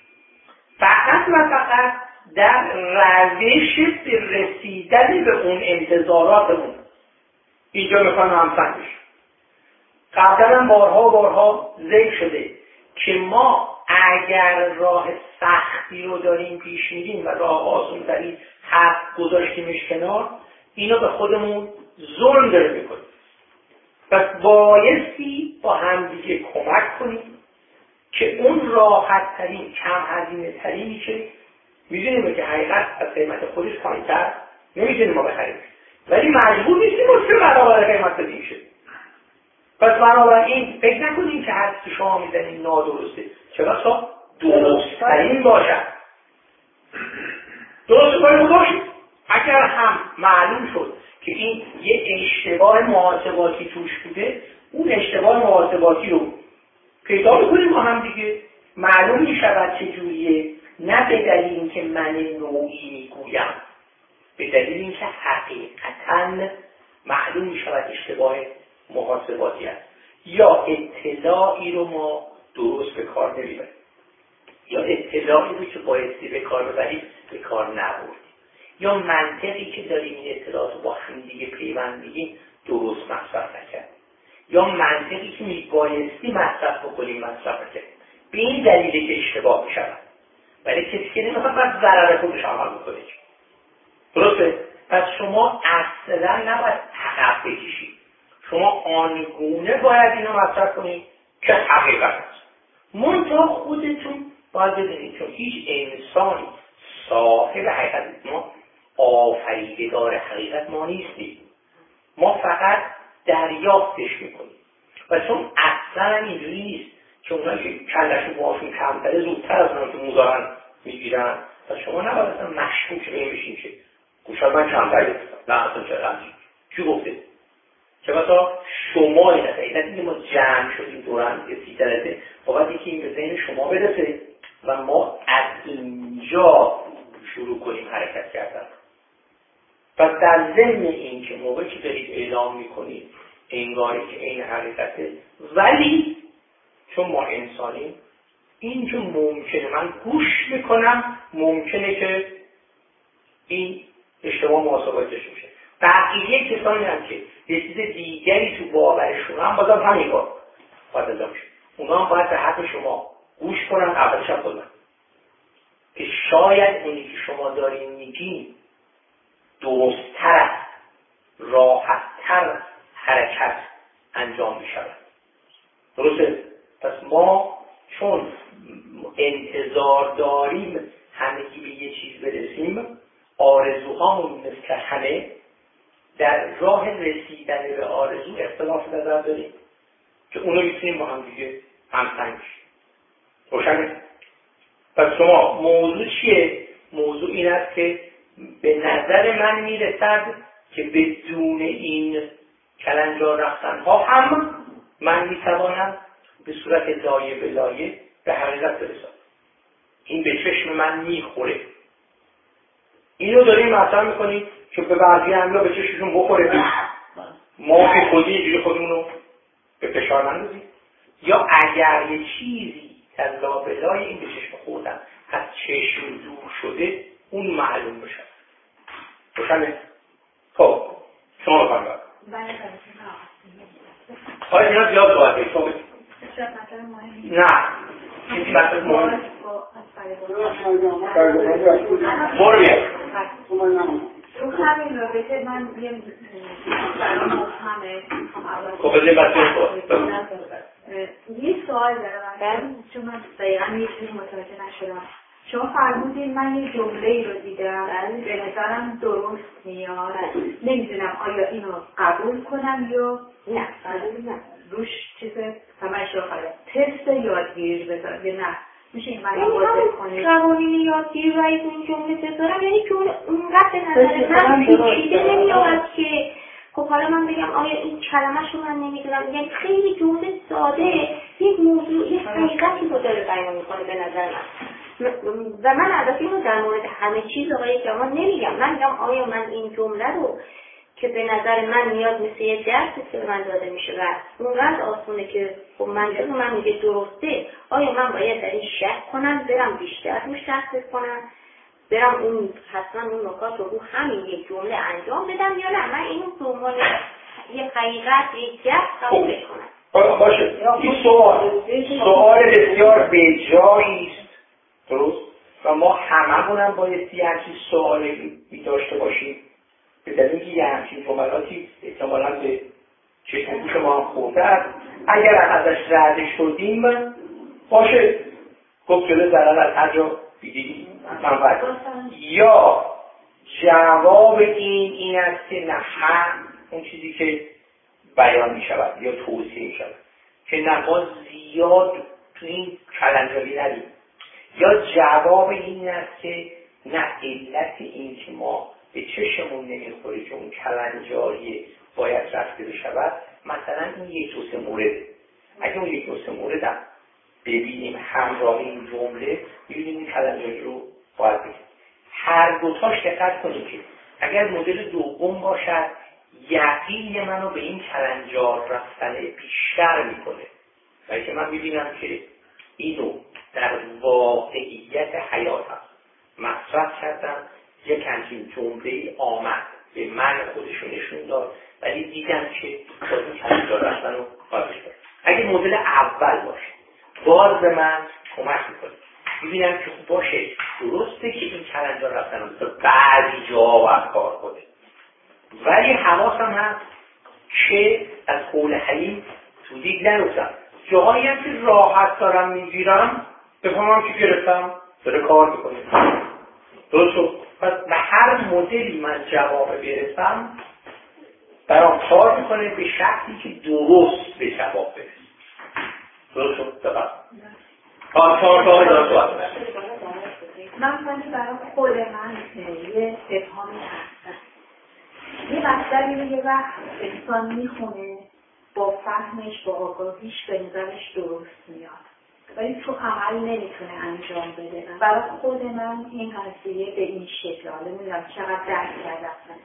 فقط و فقط در روش رسیدن به اون انتظاراتمون اینجا میخوام همسنگ بشیم. قبلا هم بارها و بارها ذکر شده که ما اگر راه سختی رو داریم پیش میریم و راه آسون تری حق گذاشتیمش کنار، اینو به خودمون ظلم داره میکنیم. پس بایستی با هم دیگه کمک کنیم که اون راحت ترین، کم هزینه ترینی که میدونیم که حقیقت از قیمت خودش پایین‌تر نمیتونیم ما بخریم، ولی مجبور نیستیم اون سه برابر قیمت بدیم شه. پس بنابراین فکر نکنیم که هر چی شما میزنید نادرسته، چرا تا درست ترین باشد. درست باید باشید. اگر هم معلوم شد که این یه اشتباه محاسباتی توش بوده، اون اشتباه محاسباتی رو پیدا بکنیم با هم دیگه، معلوم میشود چجوریه. نه به دلیل اینکه من نوعی میگویم، به دلیل اینکه حقیقتاً معلوم میشود اشتباه محاسباتی است، یا اطلاعی رو ما درست به کار نمیبریم، یا اطلاعی رو که بایستی به کار ببریم به کار نبردیم، یا منطقی که داریم این اطلاعات رو با هم دیگه پیوند میدیم درست مصرف نکردیم، یا منطقی که میبایستی مصرف بکنیم مصرف نکردیم. به این دلیل که اشتباه میشود. ولی کسی که نمیخواد باید ضرر خودش عمل بکنه. درسته؟ پس شما اصلا نباید عقب بکشید. شما آنگونه باید اینو مصرف کنید که حقیقت است. منتها خودتون باید بدونید چون هیچ انسانی صاحب حقیقت ما آفریدگار حقیقت ما نیستیم. ما فقط دریافتش میکنیم. و چون اصلا اینجوری نیست که اونایی که کلشون باشون کمتره زودتر از اونایی که موزارن میگیرن، پس شما نباید اصلا مشکوک به این بشین که گوشت من کمتری هستم. نه اصلا چه غلطی کی گفته؟ که مثلا شما این حقیقت اینکه ما جمع شدیم دوران یه سی درجه باید یکی این به ذهن شما برسه و ما از اینجا شروع کنیم حرکت کردن. پس در ضمن این که موقعی که دارید اعلام میکنید انگاری که این حقیقته، ولی چون ما انسانیم این که ممکنه من گوش میکنم ممکنه که این اشتباه محاسباتش میشه. بقیه کسانی هم که یه چیز دیگری تو باورشون هم بازم همین کار باید انجام شه. اونا هم باید به حق شما گوش کنن اولش هم خودم که شاید اونی که شما دارین میگین درست‌تر است، راحت‌تر حرکت انجام می‌شود. درسته؟ پس ما چون انتظار داریم همگی به یه چیز برسیم، آرزوهامون مثل همه در راه رسیدن به آرزو اختلاف نظر داریم که اونو میتونیم با هم دیگه همسنگ بشیم. روشنه؟ پس شما موضوع چیه؟ موضوع این است که به نظر من میرسد که بدون این کلنجار رفتن ها هم من میتوانم به صورت لایه به لایه به حقیقت برسم. این به چشم من میخوره. اینو داریم مطرح میکنیم که به بعضی عملا به چشمشون بخوره. ما که خودی اینجوری خودمونو به فشار نندازیم. یا اگر یه چیزی در لابلای این به چشم خوردن از چشم دور شده، اون معلوم بشه. روشنه؟ خب شما رو کنم بله آیا اینا زیاد باید بید شما بید شاید مطلب مهمی نه چیزی مطلب مهم برو بیاد رو همین رابطه من یه برای مفهمه خب بذاری بسید یه سوال دارم چون من دقیقا یه چیزی متوجه نشدم. شما فرمودین من یه جمله ای رو دیدم به نظرم درست میاد، نمیدونم آیا اینو قبول کنم یا نه قبول نه روش چیز همش رو خواهد تست یادگیری بذارم یا نه میشه این من یعنی واضح کنید قوانین یادگیری رو از این جمله بذارم، یعنی جمله اونقدر به نظر من پیچیده نمیاد که خب حالا من بگم آیا این کلمه شو من نمیدونم، یعنی خیلی جمله ساده یک موضوع یک حقیقتی رو داره بیان میکنه به نظر من. و من البته اینو در مورد همه چیز آقای جمال نمیگم، من میگم آیا من این جمله رو که به نظر من میاد مثل یه درسی که به من داده میشه و اونقدر آسونه که خب منطق من میگه درسته، آیا من باید در این شک کنم برم بیشتر روش تحقیق کنم برم اون حتما اون نکات رو رو همین یک جمله انجام بدم یا نه من اینو به عنوان یه حقیقت یک درس قبولش کنم؟ باشه این سوال سوال بسیار بجایی است، درست؟ و ما هممونم باید یه همچین سوالی داشته باشیم به دلیل اینکه یه همچین جملاتی احتمالاً به چشم گوش ما هم خورده است. اگر ازش رد شدیم باشه گفت جلو ضرر از هر جا دیدی منفعت. یا جواب این این است که نه هم اون چیزی که بیان می شود یا توصیه می شود که نه ما زیاد تو این کلنجاری ندیم، یا جواب این است که نه علت این که ما به چشمون نمیخوره که اون کلنجاری باید رفته بشود مثلا این یک دو سه مورد. اگه اون یک دو سه مورد هم ببینیم همراه این جمله میبینیم این کلنجاری رو باید بگیم. هر دوتاش دقت کنیم که اگر مدل دوم باشد یقین منو به این کلنجار رفتن بیشتر میکنه و که من میبینم که اینو در واقعیت حیاتم مصرف کردم، یک همچین جمله‌ای آمد به من خودشو نشون داد ولی دیدم که با این کلنجار رفتن رو قابلش دارم. اگه مدل اول باشه باز به من کمک میکنه، میبینم که خوب باشه درسته که این کلنجار رفتن رو مثل بعضی جا باید کار کنه ولی حواسم هست که از قول حلیم تو دیگ نیفتم، جاهایی هم که راحت دارم میگیرم بفهمم که گرفتم داره کار میکنه. درست شد؟ پس به هر مدلی من جواب برسم برام کار میکنه به شکلی که درست به جواب برسم. درست شد؟ دقیق آن چهار تا دار سوال من خواهی برای خود من یه افهامی هستم. یه مطلبی رو یه وقت انسان میخونه با فهمش با آگاهیش به نظرش درست میاد ولی تو عمل نمیتونه انجام بده. برای خود من این قضیه به این شکل حالا نمیدونم چقدر درک کردم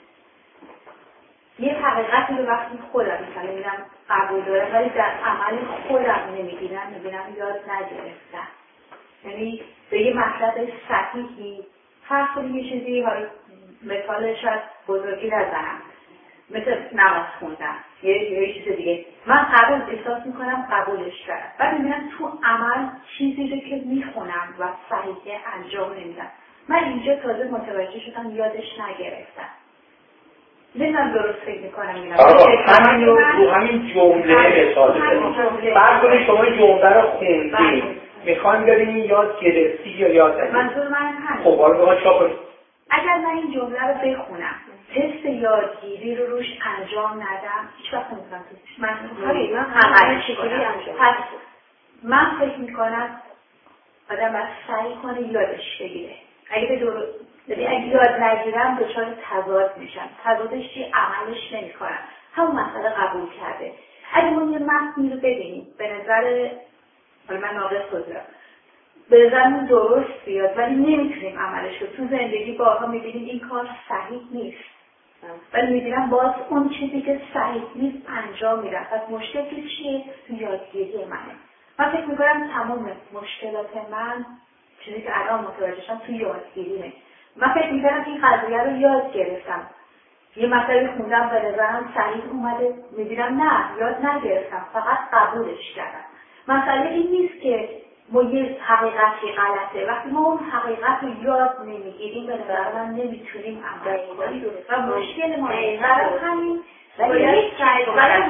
یه حقیقتی رو وقتی خودم مثلا میدم قبول دارم ولی در عمل خودم نمیبینم میبینم یاد نگرفتم، یعنی به یه مطلب صحیحی هر خودی یه چیزی حالا مثال شاید بزرگی نزنم مثل نماز خوندن یه یه چیز دیگه، من قبول احساس میکنم قبولش کردم، بعد میبینم تو عمل چیزی رو که میخونم و صحیح انجام نمیدم. من اینجا تازه متوجه شدم یادش نگرفتم. نمیدونم درست فکر میکنم اینا. همین رو رو همین جمله مثال بزنید. بعد کنید شما جمله رو خوندید، میخوایم ببینیم یاد گرفتی یا یاد نگرفتی. منظور من همین. خب حالا میخوام چاپ کنید. اگر من این جمله رو بخونم، تست یادگیری رو روش انجام ندم، هیچ وقت نمیتونم توش من هایی من همه چیزی انجام پس من فکر میکنم آدم باید سعی کنه یادش بگیره. اگه به درست اگه یاد نگیرم دچار تضاد میشم. تضادش چی؟ عملش نمیکنم. همون مسئله قبول کرده. اگه ما یه متنی رو ببینیم به نظر حالا من ناقص بودم به نظرمون درست بیاد ولی نمیتونیم عملش رو تو زندگی بارها میبینیم این کار صحیح نیست، ولی میبینم باز اون چیزی که صحیح نیست انجام میدم. پس مشکل چیه؟ تو یادگیری منه. من فکر میکنم تمام مشکلات من چیزی که الان متوجه شدم تو یادگیریمه. من فکر میکنم این قضیه رو یاد گرفتم، یه مسئله خوندم به نظرم صحیح اومده، میبینم نه یاد نگرفتم، فقط قبولش کردم. مسئله این نیست که ما یه حقیقتی غلطه، وقتی ما اون حقیقت رو یاد نمیگیریم به نظر من نمیتونیم عمل کنیم و مشکل ما برای همین ولی یک سعی کنم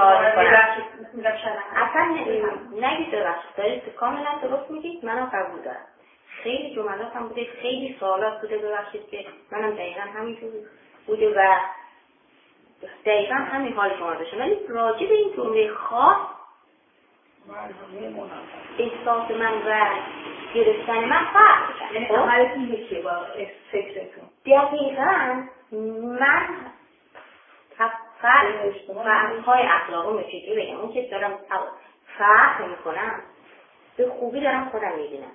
اصلا نگید درست دارید که کاملا درست میگید، منم قبول دارم. خیلی جملات هم بوده، خیلی سوالات بوده، ببخشید که منم دقیقا همینجور بوده و دقیقا همین حال شما داشتم، ولی راجع به این جمله خاص احساس من و گرفتن من فرق شد. یعنی عملتون یکیه با فکرتون. دقیقا من فرق فرقهای اخلاقی مشکلی بگم، اون که دارم فرق میکنم به خوبی دارم خودم میبینم.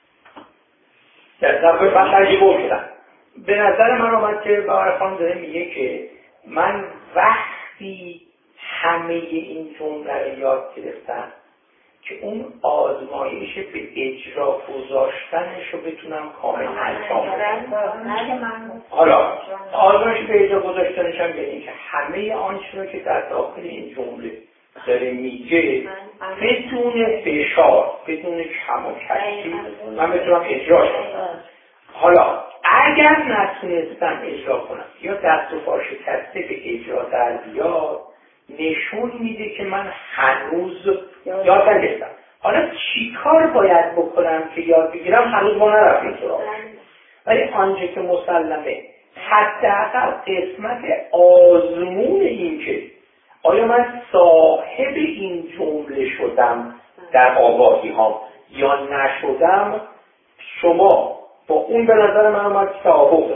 در ضربه من تجیبه شدم. به نظر من آمد که باور خانم داره میگه که من وقتی همه این جمله رو یاد گرفتم که اون آزمایش به اجرا گذاشتنش رو بتونم کامل انجام بدم. حالا آزمایش به اجرا گذاشتنش هم یعنی که همه آنچه رو که در داخل این جمله داره میگه بدون فشار، بدون کم و کسری من بتونم اجراش کنم. حالا اگر نتونستم اجرا کنم یا دست و پا شکسته به اجرا در بیاد، نشون میده که من هنوز یاد نگرفتم. حالا چی کار باید بکنم که یاد بگیرم؟ هنوز ما نرفتیم سراغ. ولی آنچه که مسلمه حداقل قسمت آزمون این که آیا من صاحب این جمله شدم در آگاهی ها یا نشدم، شما با اون به نظر من اومد توافقه.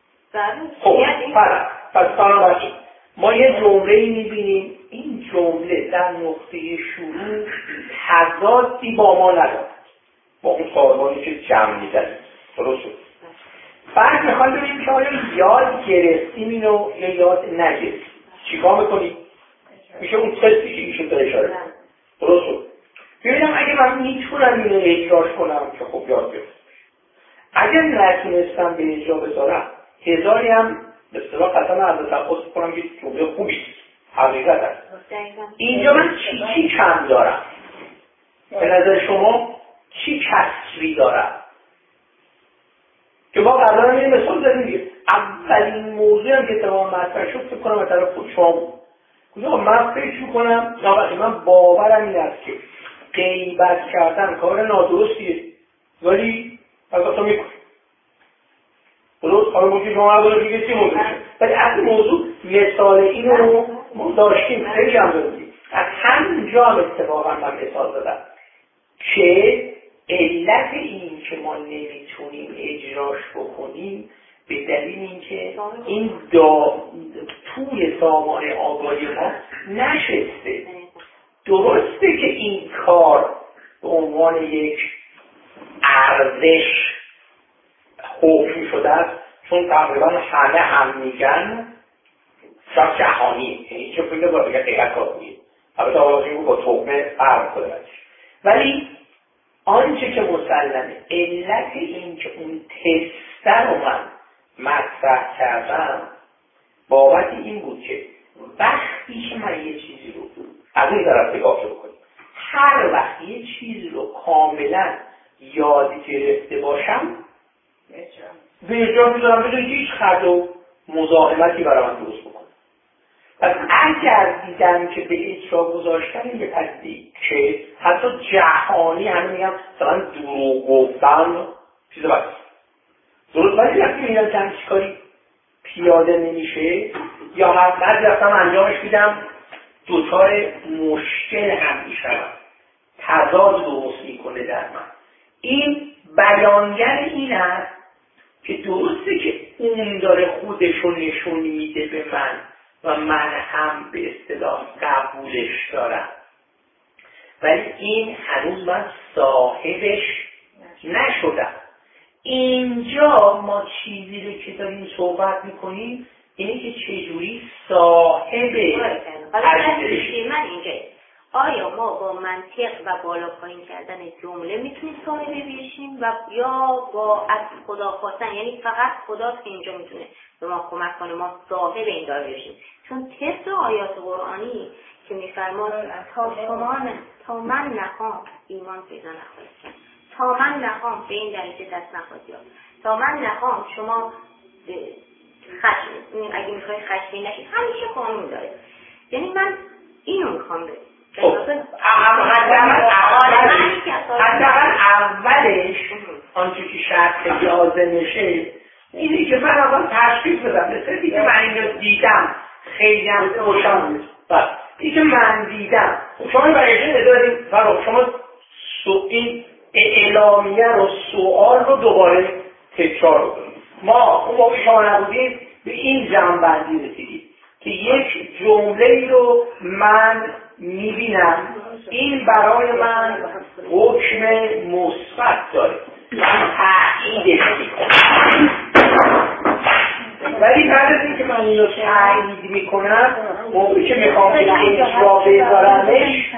خب پس پس بنابراین ما یه جمله‌ای می‌بینیم، این جمله در نقطه شروع تضادی با ما ندارد، با اون سازمانی که جمع می‌زنیم. درست شد؟ بعد می‌خوایم ببینیم که آیا یاد گرفتیم اینو یا یاد نگرفتیم. چیکار می‌کنیم؟ میشه اون تستی که ایشون داره اشاره کنه. درست شد؟ ببینم اگه من میتونم اینو اجراش کنم که خب یاد گرفتم. اگر نتونستم به اجرا بذارم، هزاری هم به اصطلاح قسم از تفاوت کنم که جمله خوبی حقیقت است. اینجا من چی چی کم دارم؟ به نظر شما چی کسری دارم؟ که ما قبلا هم یه مثال داریم دیگه. اولین موضوع هم که تمام مطرح شد فکر کنم از طرف خود شما بود. کجا من فکر می‌کنم نه من باورم این است که غیبت کردن کار نادرستیه، ولی البته میکنه. درست حالا موضوع شما رو دیگه چی موضوع شد؟ ولی از موضوع مثال اینو ما داشتیم، خیلی هم داشتیم. از همینجا هم اتفاقا من مثال دادم که علت این که ما نمیتونیم اجراش بکنیم به دلیل اینکه این دا توی سامان آگاهی ما نشسته. درسته که این کار به عنوان یک ارزش حکم شده است، چون تقریبا همه هم میگن شاید جهانی، یعنی چه فکر با دیگه غیرت کار کنید. البته آقای با توقمه فرق کنه بچه. ولی آنچه که مسلمه علت این که اون تستر رو من مطرح کردم بابت این بود که وقتی که من یه چیزی رو از این طرف نگاه کنیم، هر وقت یه چیزی رو کاملا یاد گرفته باشم به اجرا میذارم بدون هیچ خط و مزاحمتی برای من درست بکنم. پس اگر دیدم که به اجرا گذاشتن یه پدیده‌ای که حتی جهانی همه میگم مثلا دروغ گفتن چیز بدی درست، ولی وقتی میگم که همچی کاری پیاده نمیشه یا هر بعد رفتم انجامش میدم دوچار مشکل هم میشم، تضاد درست میکنه در من. این بیانگر این است که درسته که اون داره خودشو نشون میده به من و من هم به اصطلاح قبولش دارم، ولی این هنوز من صاحبش نشدم. اینجا ما چیزی رو که داریم صحبت میکنیم اینه که چجوری صاحب پذیرش من اینجا آیا ما با منطق و بالا پایین کردن جمله میتونیم صاحب بشیم و یا با از خدا خواستن، یعنی فقط خدا که اینجا میتونه به ما کمک کنه ما صاحب این داره بشیم؟ چون طبق آیات قرآنی که میفرماد تا شما نه تا من نخوام ایمان پیدا نخواهید، تا من نخوام به این درجه دست نخواهید یافت، تا من نخوام شما خشم اگه میخواید خشمی نشید، همیشه قانون داره. یعنی من اینو میخوام بگم حداقل اولش آنچه که شرط لازمشه اینه که من اول تشخیص بدم، مثل دیگه من اینو دیدم خیلی هم روشن بود. بس دیگه من دیدم شما برایشون نداریم فرق شما این اعلامیه رو سوال رو دوباره تکرار کنیم. ما اون موقع شما نبودیم به این جنبندی رسیدیم که یک جمله ای رو من میبینم این برای من حکم مثبت داره، من تأییدش میکنم، ولی بعد از اینکه من اینو تأیید میکنم موقعی که میخوام به اجرا بذارمش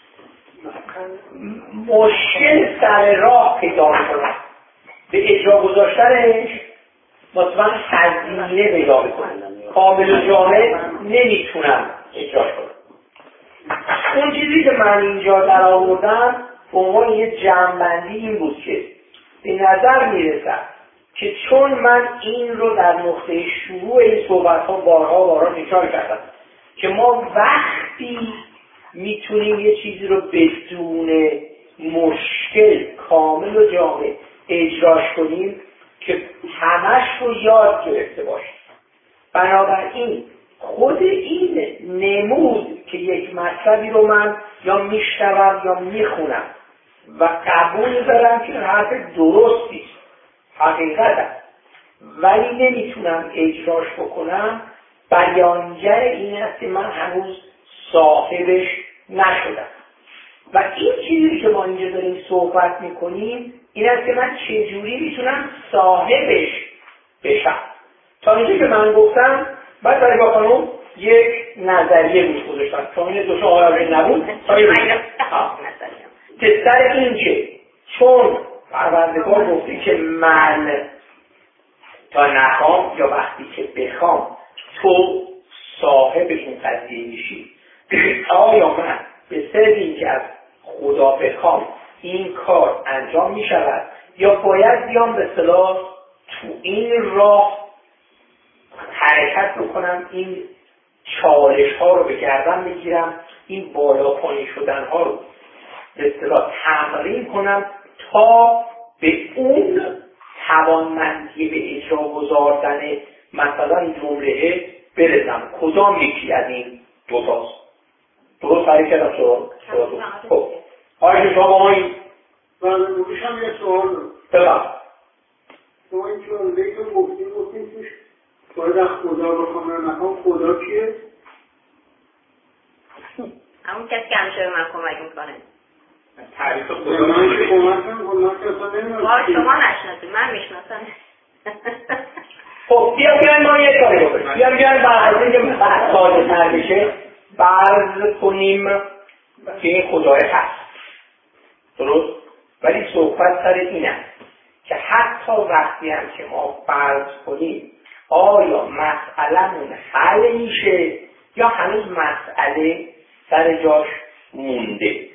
مشکل سر راه پیدا میکنم، به اجرا گذاشتنش مثلا هزینه پیدا میکنم، کامل و جامع نمیتونم اجراش کنم. اون چیزی که من اینجا در آوردم به عنوان یه جمع‌بندی این بود که به نظر میرسد که چون من این رو در نقطه شروع این صحبت ها بارها بارها تکرار کردم که ما وقتی میتونیم یه چیزی رو بدون مشکل کامل و جامع اجراش کنیم که همش رو یاد گرفته باشیم. بنابراین خود این نمود که یک مطلبی رو من یا میشنوم یا میخونم و قبول دارم که حرف درستی حقیقت است ولی نمیتونم اجراش بکنم، بیانگر این است که من هنوز صاحبش نشدم. و این چیزی که ما اینجا داریم صحبت میکنیم این است که من چجوری میتونم صاحبش بشم. تا اینجا که من گفتم بعد برای با خانم یک نظریه روش گذاشتم چون این دوشون آرازه نبود که سر این که چون پروردگار گفتی که من تا نخوام یا وقتی که بخوام تو صاحب این قضیه میشی، آیا من به سر این که از خدا بخوام این کار انجام میشود یا باید بیام به اصطلاح تو این راه حرکت بکنم، این چالش ها رو به گردن بگیرم، این بالا پایین شدن ها رو به اصطلاح تمرین کنم تا به اون توانمندی به اجرا گذاردن مثلا جمله برسم. کدام یکی از این دو تاست؟ درست حرکت کردم سوال؟ خب آیا شما با ما این بله بودیش هم یه سوال رو بفرم شما این جمله که گفتیم گفتیم توش باید از خدا بخوام یا نخوام. خدا کیه؟ همون کسی که همیشه به من کمک میکنه. تعریف خدا من که کمک نمیکنم، من که اصلا نمیدونم شما نشناسید، من میشناسم. خب بیا بیایم ما یه کاری بکنیم، بیا بیایم بعد از اینکه بحث ساده تر بشه فرض کنیم که این خدای هست، درست؟ ولی صحبت سر این است که حتی وقتی هم که ما فرض کنیم آیا مسئله‌مون حل میشه یا هنوز مسئله سر جاش مونده؟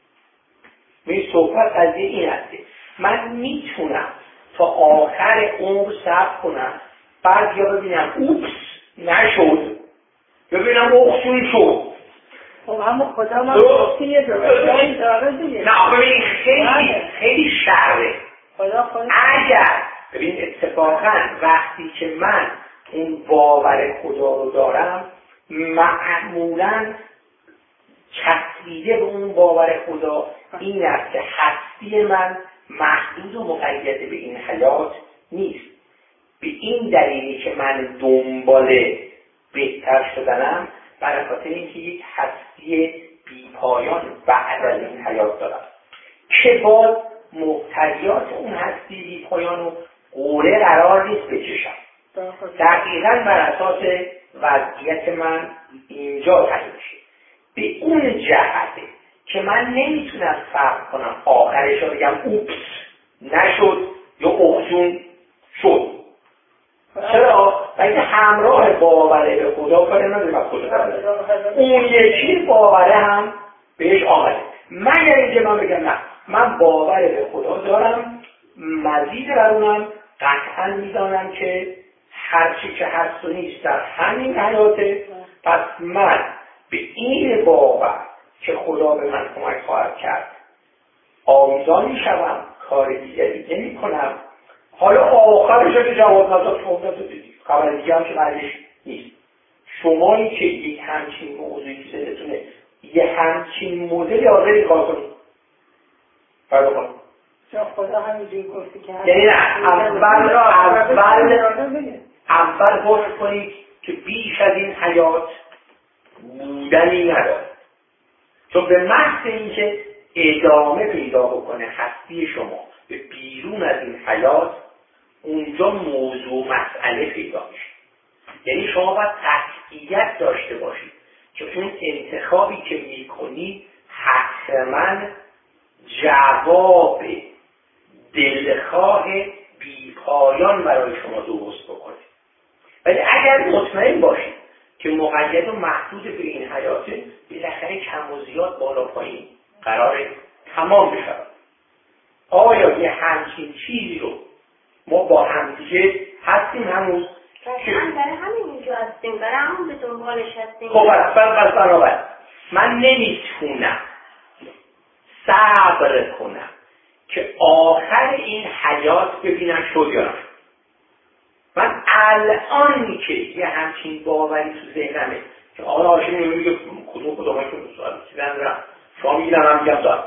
می صحبت از این هسته من میتونم تا آخر عمر صبر کنم، بعد یا ببینم اوپس نشد، ببینم اخشون شد. خب اما خدا من گفتی یه درستایی داره دیگه. نه ببین خیلی خیلی شرعه. خدا خدا اگر ببین اتفاقا وقتی که من اون باور خدا رو دارم، معمولاً چسبیده به اون باور خدا این است که هستی من محدود و مقید به این حیات نیست. به این دلیلی که من دنبال بهتر شدنم برای خاطر اینکه یک هستی بی پایان بعد از این حیات دارم که باز محتویات اون هستی بی پایان و قوله قرار نیست بکشم. دقیقاً بر اساس وضعیت من اینجا تعیین میشه. به اون جهته که من نمیتونم صبر کنم آخرش رو بگم اوپس نشد یا اخشون شد. چرا؟ بلکه همراه باوره به خدا کاری نداریم از کجا داره. اون یکی باوره هم بهش آمده. مگر اینکه من بگم نه من باور به خدا دارم، مزید بر اونم قطعا میدانم که هرچی که هست و نیست در همین حیاته، پس من به این باور که خدا به من کمک خواهد کرد آویزان میشوم، کار دیگری نمی کنم. حالا آخرش که جواب نداد شما دادید خبر دیگه هم که بعدش نیست. شمایی که یک همچین موضوعی که سرتونه یه همچین مدلی آزادی کار کنید فردا کنید چون خدا همینجوری گفتی که یعنی نه اول اول اول گفت کنید که بیش از این حیات بودنی نداره، چون به محض اینکه ادامه پیدا بکنه هستی شما به بیرون از این حیات، اونجا موضوع مسئله پیدا میشه. یعنی شما باید قطعیت داشته باشید که اون انتخابی که میکنید حتما جواب دلخواه بیپایان برای شما درست بکنه. ولی اگر مطمئن باشید که مقید و محدود به این حیاته، بالاخره کم و زیاد بالا پایین قراره تمام بشه. آیا یه همچین چیزی رو ما با همدیگه هستیم هنوز؟ من برای همین اینجا هستیم، برای همون به دنبالش هستیم. خب بس بس بنابراین من نمیتونم صبر کنم که آخر این حیات ببینم شد یا نشد. من الان که یه همچین باوری تو ذهنمه که آقا هاشمی میگه کدوم کدومشون به سوال چیزن رفت شما میگیدم هم میگم دارم،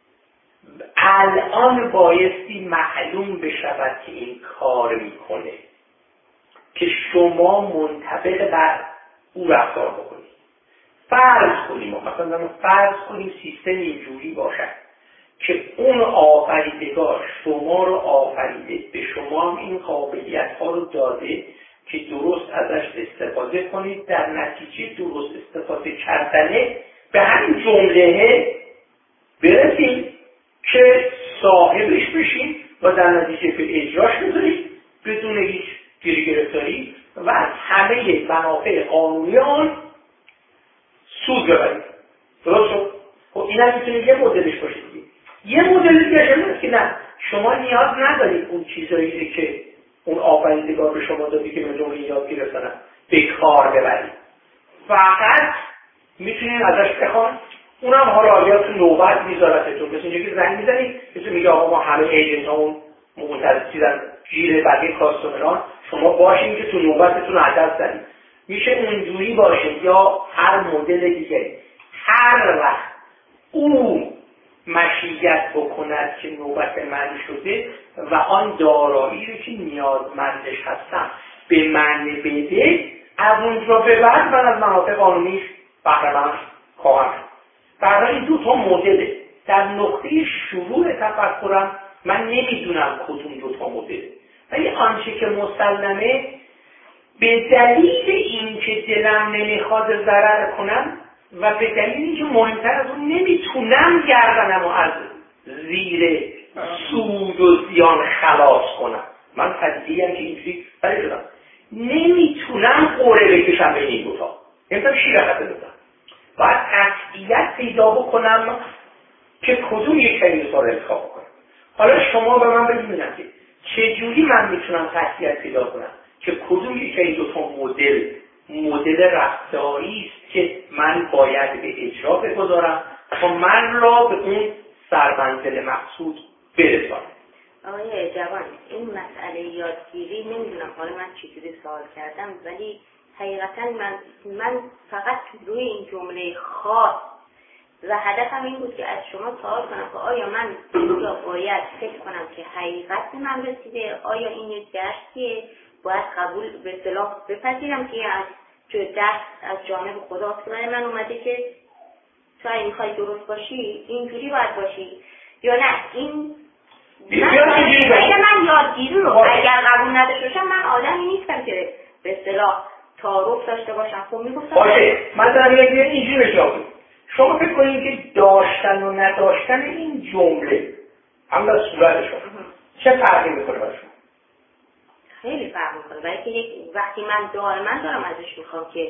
الان بایستی معلوم بشود که این کار میکنه که شما منطبق بر او رفتار بکنید. فرض کنیم مثلا فرض کنیم سیستم اینجوری باشد که اون آفریدگار شما رو آفریده، به شما هم این قابلیت ها رو داده که درست ازش استفاده کنید، در نتیجه درست استفاده کردنه به همین جمله برسید که صاحبش بشید و در نتیجه به اجراش بذارید بدون هیچ گیری گرفتاری و از همه منافع قانونی آن سود ببرید. درست شد؟ خب این هم میتونید یه مدلش باشید. یه مدل دیگه هست که نه شما نیاز ندارید اون چیزایی که اون آفریدگار به شما دادی که به جمله یاد گرفتن به کار ببرید، فقط میتونید ازش بخوان. اونم حالا یا تو نوبت میذارتتون، مثل اینجا که زنگ میزنید مثل میگه آقا ما همه ایجنت همون منتظر چیزن گیر بقیه کاستومران، شما باشین که تو نوبتتون عدد زنید. میشه اونجوری باشه یا هر مدل دیگه. هر وقت اون مشیت بکند که نوبت من شده و آن دارایی رو که نیازمندش هستم به من بده، از اونجا به بعد من از منافع قانونیش بهره‌مند خواهم شد. برای این دو تا مدله. در نقطه شروع تفکرم من نمیدونم کدوم دو تا مدله، ولی آنچه که مسلمه به دلیل اینکه دلم نمیخواد ضرر کنم و به دلیل اینکه مهمتر از اون نمیتونم گردنم و از زیر سود و زیان خلاص کنم. من قضیه هم که اینجوری برای شدم بکنم که کدوم یک این دو تا رو انتخاب کنم. حالا شما به من ببینید که چجوری من میتونم قطعیت پیدا کنم که کدوم یک این دو تا مدل مدل رفتاری است که من باید به اجرا بگذارم تا من را به اون سرمنزل مقصود برسانم. آقای جوان، این مسئله یادگیری نمیدونم حالا من چجوری سوال کردم، ولی حقیقتا من من فقط روی این جمله خاص و هدفم این بود که از شما سوال کنم که آیا من اینجا باید فکر کنم که حقیقت به من رسیده، آیا این یک درسیه باید قبول به اصطلاح بپذیرم که از جو درس از جانب خداست که برای من اومده که تو اگه میخوای درست باشی اینجوری باید باشی، یا نه این من من یادگیری رو اگر قبول نداشته باشم من آدمی نیستم که به اصطلاح تعارف داشته باشم. خب میگفتم باشه من دارم میگم اینجوری بشه. شما فکر کنید که داشتن و نداشتن این جمله هم در صورتشون چه فرقی میکنه برای شما؟ خیلی فرق میکنه، برای که یک وقتی من دائما دارم ازش میخوام که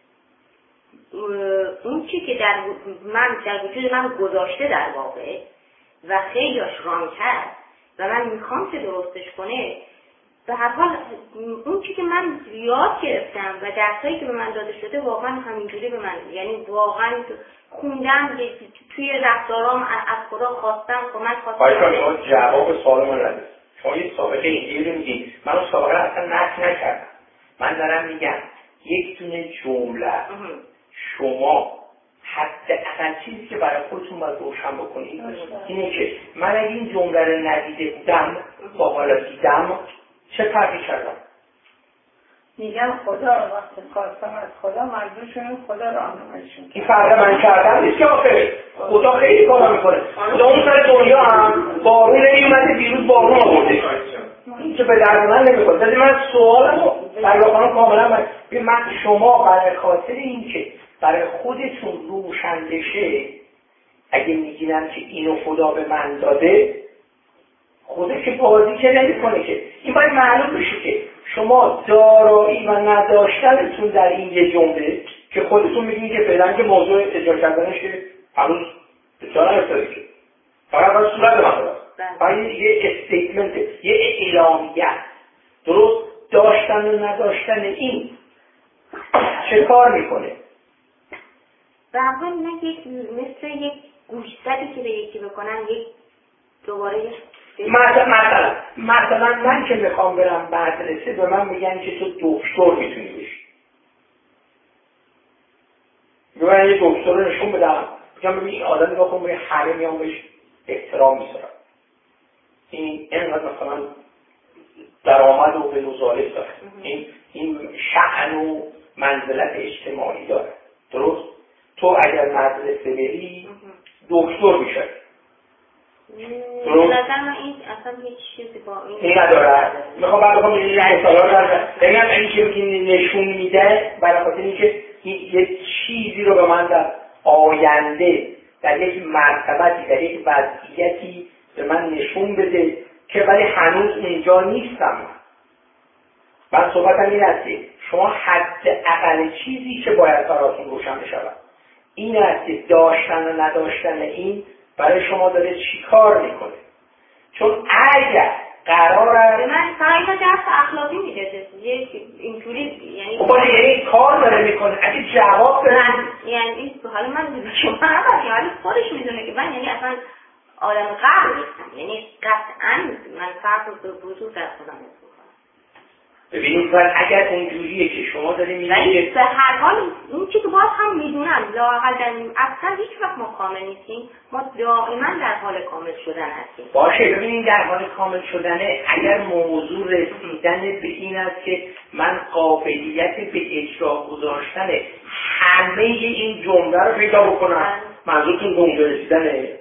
اون چی که در من در وجود من گذاشته در واقع و خیلیش ران کرد و من میخوام که درستش کنه، به هر حال اون چی که من یاد گرفتم و درسایی که به من داده شده واقعا همینجوری به من، یعنی واقعا خوندم توی رفتارام از خدا خواستم که من خواستم. شما جواب سوال من ندید. شما یه سابقه اینجوری میگید، من اون سابقه اصلا نقد نکردم. من دارم میگم یک دونه جمله شما حداقل چیزی که برای خودتون باید روشن بکنید اینه که من اگه این جمله رو ندیده بودم با حالا دیدم چه فرقی کردم؟ میگم خدا رو وقتی خواستم از خدا منظورشون خدا راهنماییشون. این فرق من کردم نیست که آخه خدا خیلی کارا میکنه. خدا اون سر دنیا هم بارون نمیومده، دیروز بارون آورده. این که به درد من نمیخوره. بذاری من سوالمو برای خانم کاملا من من شما برای خاطر این که برای خودتون روشن بشه اگه میگینم که اینو خدا به من داده، خدا که بازی که نمیکنه که این باید معلوم بشه که شما دارایی و نداشتنتون در این یه جمله که خودتون میگین که فعلا که موضوع اجرا کردنش که هنوز بسیار نرسده که فقط باید صورت من باید یه استیتمنت، یه اعلامیت درست داشتن و نداشتن این چه کار میکنه؟ به همون نه یک مثل یک گوشزدی که به یکی بکنن یک دوباره یک مثلا مثلا مثلا من که میخوام برم مدرسه به من میگن که تو دکتر میتونی بشی، به من یه دکتر رو نشون بدم بگم ببین این آدمی با خون همه میان بهش احترام میذارم، این اینقدر مثلا درآمد و به مزالف داره، این این شأن و منزلت اجتماعی داره، درست؟ تو اگر مدرسه بری دکتر میشه. درست؟ مثلا این اصلا هیچ چیزی با این این نداره. میخوام بعد بخوام یه مثالا دارم. ببینم این که میگین نشون میده برای خاطر اینکه یک چیزی رو به من در آینده در یک مرتبتی در یک وضعیتی به من نشون بده که ولی هنوز اونجا نیستم. من صحبتم این است که شما حداقل چیزی که باید براتون روشن بشه این است که داشتن و نداشتن این برای شما داره چی کار میکنه. چون اگر قرار است من فقط درس اخلاقی میده اینجوری یعنی خب یعنی کار داره میکنه اگه جواب بدن یعنی حالا من شما نباید حالا خودش میدونه که من یعنی اصلا آدم قبل نیستم، یعنی قطعا من فرق رو بزرگ در خودم میکنم. ببینید ولی اگر اونجوریه که شما داریم میگید به هر حال این چیزی که باز هم میدونم لااقل در اصلا هیچ وقت ما کامل نیستیم، ما دائما در حال کامل شدن هستیم. باشه ببینید در حال کامل شدنه اگر موضوع رسیدن به این است که من قابلیت به اجرا گذاشتن همه این جمله رو پیدا بکنم، منظورتون به اونجا رسیدنه؟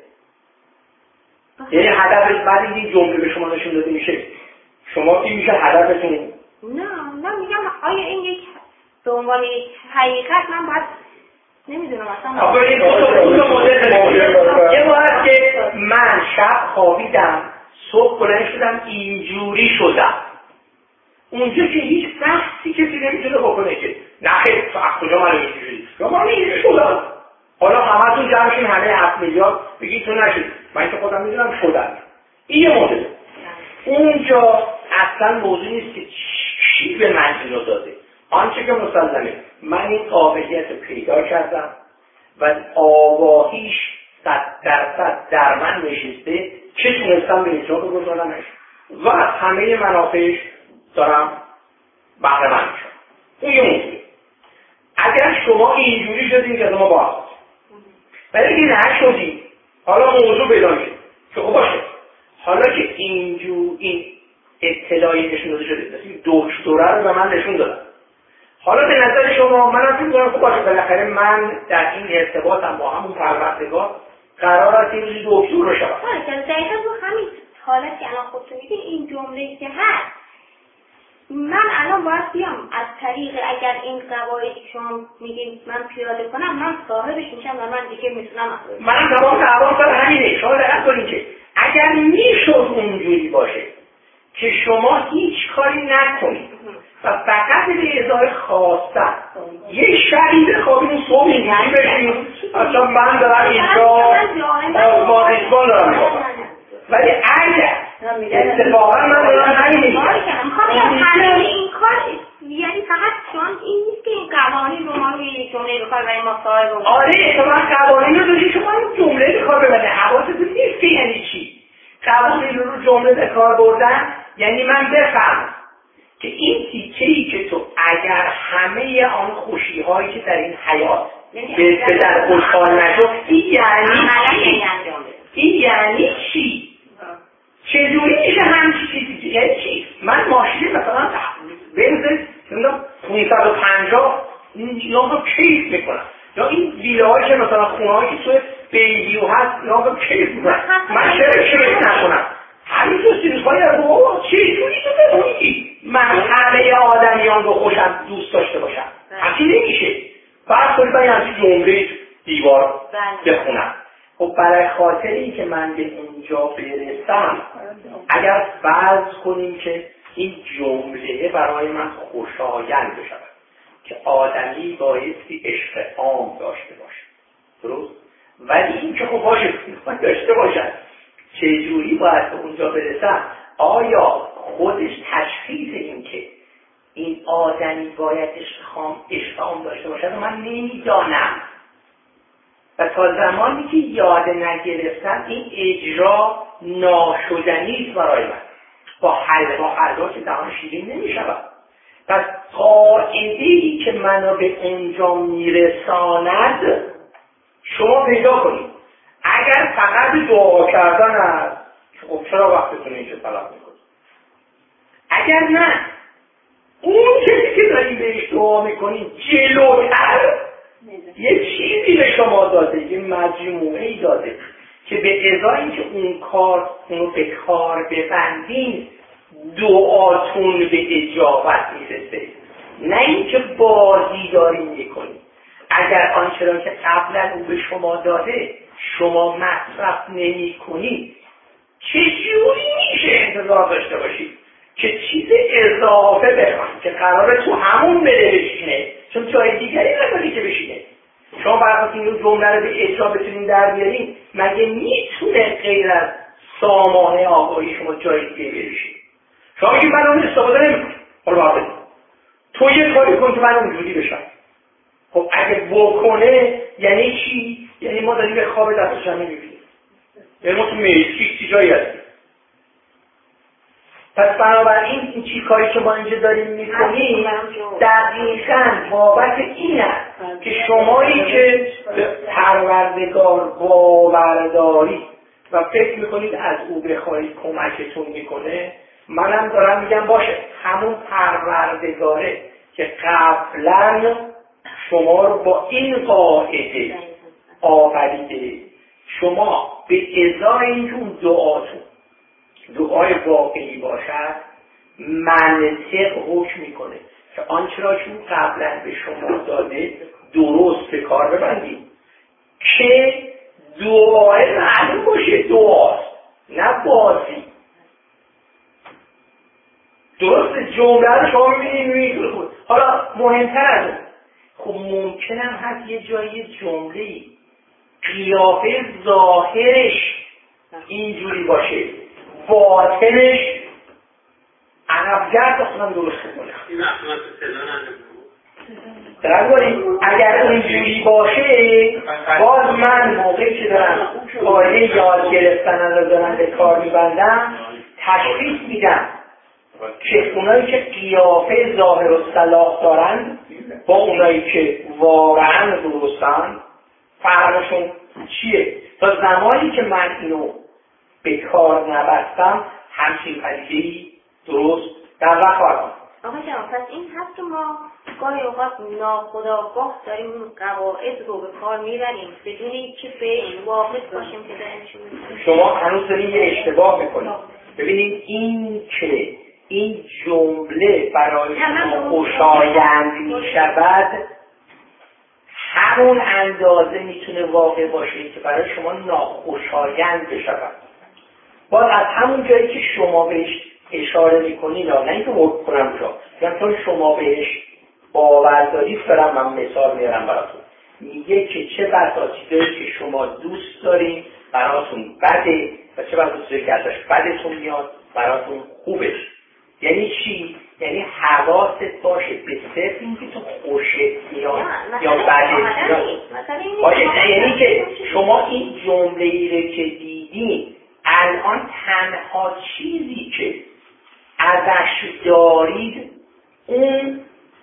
یعنی هدف بعد این جمله به شما نشون داده میشه شما این میشه هدفتون؟ نه نه میگم آیا این یک به عنوان یک حقیقت من باید نمیدونم اصلا آقا این دو تا مدل یه بار که من شب خوابیدم صبح بلند شدم اینجوری شدم، اونجا که هیچ بحثی کسی نمیتونه بکنه که نه خیلی تو از کجا من اینجوری یا من اینجوری شدم حالا همتون جمعشین همه هفت میلیارد بگید تو نشید، من که خودم میدونم شدم. این یه مورد. اونجا اصلا موضوع نیست که چی به من اینو داده. آنچه که مسلمه من این قابلیت پیدا کردم و آگاهیش صد درصد در من نشسته که تونستم به اینجا رو بگذارمش و از همه منافعش دارم بهره مند میشم. اون یه موضوع. اگر شما اینجوری شدین که ما باز ولی اگه نشدی حالا موضوع پیدا میشه که خب باشه حالا که اینجور این اطلاعی نشون داده شده مثل دکتره رو به من نشون دادن، حالا به نظر شما من فکر می‌کنم خب باشه بالاخره من در این ارتباطم با همون پروردگار قرار است یه روزی دکتر رو شوم. آره دقیقاً رو همین حالت که الان خودتون میگین این جمله‌ای که هست من الان باید بیام از طریق اگر این قواعدی که شما میگین من پیاده کنم من صاحبش میشم و من دیگه میتونم من تمام دعوام سر همینه. شما دقت کنین که اگر میشد اونجوری باشه که شما هیچ کاری نکنید و فقط به ازای خواستن یه شبی بخوابید صبح اینجوری بشید اصلا من دارم اینجا آزمان ریزبان دارم میکنم، ولی اگر اتفاقا من دارم همین میگم همه این کار یعنی فقط چون این نیست که این قوانین رو ما روی جمله بکار برای ما صاحب رو آره شما قوانین رو داشتی شما این جمله بکار ببنده حواستون نیست که یعنی چی قوانین رو رو جمله بکار بردن یعنی من بفهم که این تیکه‌ای که تو اگر همه آن خوشی هایی که در این حیات به در خوشحال نشد این یعنی چی؟ این یعنی چی؟ چجوری میشه همچی چیزی؟ یعنی چی؟ من ماشین مثلا بنز پانصد و پنجاه اینا رو کیف میکنم یا این ویلاهایی که مثلا خونهایی که توی بیلیو هست اینا رو کیف میکنم من چرا کیف نکنم؟ همین تو سیروس‌های از بابا چجوری تو ببونی؟ من همه آدمیان رو خوشم دوست داشته باشم همچی نمیشه. فرض کنید من همچی جمله دیوار بخونم خب برای خاطر این که من به اونجا برسم اگر فرض کنیم که این جمله برای من خوشایند بشود که آدمی بایستی عشق عام داشته باشه درست؟ ولی این که خب باشه من داشته باشد چجوری باید به اونجا برسم؟ آیا خودش تشخیص این که این آدمی باید عشق عام داشته باشد و من نمیدانم و تا زمانی که یاد نگرفتم این اجرا ناشدنیست برای من با حل با حلوا که دهان شیرین نمی شود. پس قاعده‌ای که منو به اونجا میرساند شما پیدا کنید. اگر فقط دعا کردن است خب چرا وقتتون اینجا طلب میکنید؟ اگر نه اون چیزی که داری بهش دعا میکنید جلوتر یه چیزی به شما داده یه مجموعه‌ای داده که به ازای اینکه اون کار اونو به کار ببندین دعاتون به اجابت میرسه نه اینکه بازی دارین میکنید. اگر آنچه را که قبلا او به شما داده شما مصرف نمی کنید چجوری میشه انتظار داشته باشید که چیز اضافه بخواید که قراره تو همون بده بشینه چون جای دیگری نداری که بشینه. شما برای این جمله رو به اجرا بتونین در بیارین مگه میتونه غیر از سامانه آگاهی شما جای دیگه بشین؟ شما میگید من اون استفاده نمیکنم حالا باید تو یه کاری کن که من اونجوری بشم. خب اگه بکنه یعنی چی؟ یعنی ما داریم به خواب دستش هم نمیبینیم یعنی ما تو میتریکسی جایی هستیم. پس بنابراین این چی کاری که ما اینجا داریم میکنیم دقیقاً بابت این است که شمایی که پروردگار باورداری و فکر میکنید از او بخواهید کمکتون میکنه منم دارم میگم باشه همون پروردگاره که قبلا شما رو با این قاعده آفریده شما به ازای اینکه دعاتون دعای واقعی باشد منطق حکم میکنه که آنچه را که قبلا به شما داده درست به کار ببندید که دعای معلوم باشه دعاست نه بازی. درست جمله رو شما میبینید خود. حالا مهمتر از اون خب ممکنم هست یه جایی جمله‌ای قیافه ظاهرش اینجوری باشه، باطنش عقبگرد خودم درست کنه. این احمد صدا نداره. در کنید اگر اینجوری باشه، باز من موقعی که دارم قاعده یاد گرفتن رو دارم به کار میبندم، تشخیص میدم که اونایی که قیافه ظاهر و صلاح دارن با اونایی که واقعا درستن فرقشون چیه. تا زمانی که من اینو به کار نبستم همچین پدیده‌ای درست در نخواهد. آقا جان، پس این هست ما گاهی اوقات ناخودآگاه داریم اون قواعد رو به کار میبریم بدون اینکه بهش واقف باشیم که داریم میکنیم. شما هنوز دارین یه اشتباه میکنید. ببینید این که این جمله برای شما خوشایند میشود همون اندازه میتونه واقع باشه که برای شما ناخوشایند بشود. باز از همون جایی که شما بهش اشاره میکنید، نه اینکه ورد کنم جا میگم چون شما بهش باور دارید دارم من مثال میارم براتون. میگه که چه بسا چیزایی که شما دوست دارین براتون بده و چه بسا چیزایی که ازش بدتون میاد براتون خوبه. یعنی چی؟ یعنی حواست باشه به صرف اینکه تو خوشت میاد یا بدت میاد. یعنی که شما این جمله ای رو که دیدین الان تنها چیزی که ازش دارید اون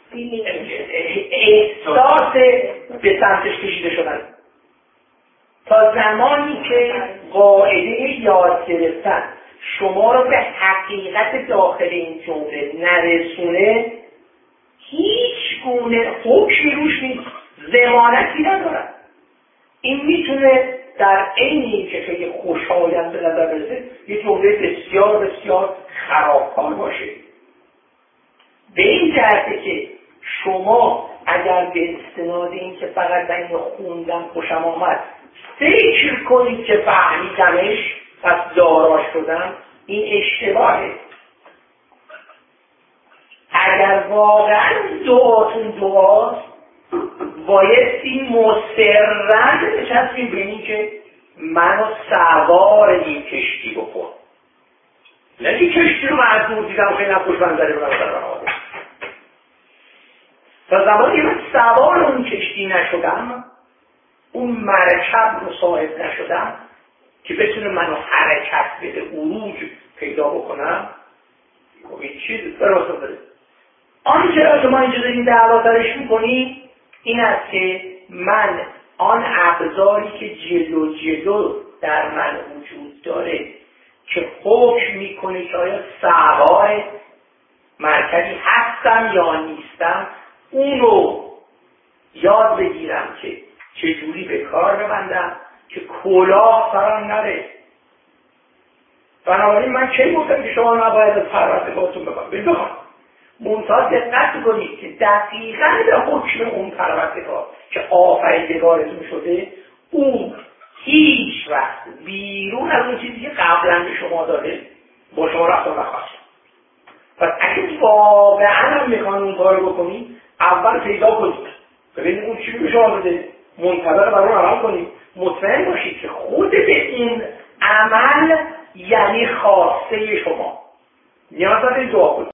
احساس به سمتش کشیده شدن. تا زمانی که قاعده یاد گرفتن شما رو به حقیقت داخل این جمله نرسونه، هیچ گونه حکمی روش نیست، ضمانتی ندارد. این میتونه در عین اینکه خیلی خوشایند به نظر برسه یه جمله بسیار بسیار خرابکار باشه. به این جهته که شما اگر به استناد این که فقط من اینو خوندم خوشم آمد فکر کنید که فهمیدمش پس دارا شدم، این اشتباهه. اگر واقعا دعاتون دعاست بایستی مصرن بچسبیم به این که منو سوار این کشتی بکن، نه این کشتی رو من از دور دیدم خیلی خوش منظره بودم در آمده. تا زمانی من سوار اون کشتی نشدم، اون مرکب رو صاحب نشدم که بتونه منو حرکت بده، عروج پیدا بکنم، خب این چیز درست داره. آنچه را که ما اینجا داریم دعوا سرش میکنیم این است که من آن ابزاری که جلو جلو در من وجود داره که حکم میکنه که آیا سوار مرکبی هستم یا نیستم، اون رو یاد بگیرم که چجوری به کار ببندم که کلاه سرم نره. بنابراین من چه گفتم که شما نباید از پروردگارتون بخواید بخواید منتها دقت کنید که دقیقاً به حکم اون پروردگار که آفریدگارتون شده اون هیچ وقت بیرون از اون چیزی که قبلا به شما داده با شما رفتار نخواهد شد. پس اگه واقعا هم میخوان اون کارو بکنید اول پیدا کنید ببینید اون چی به شما داده، منتظر بر اون عمل کنید، مطمئن باشید که خود به این عمل یعنی خواسته شما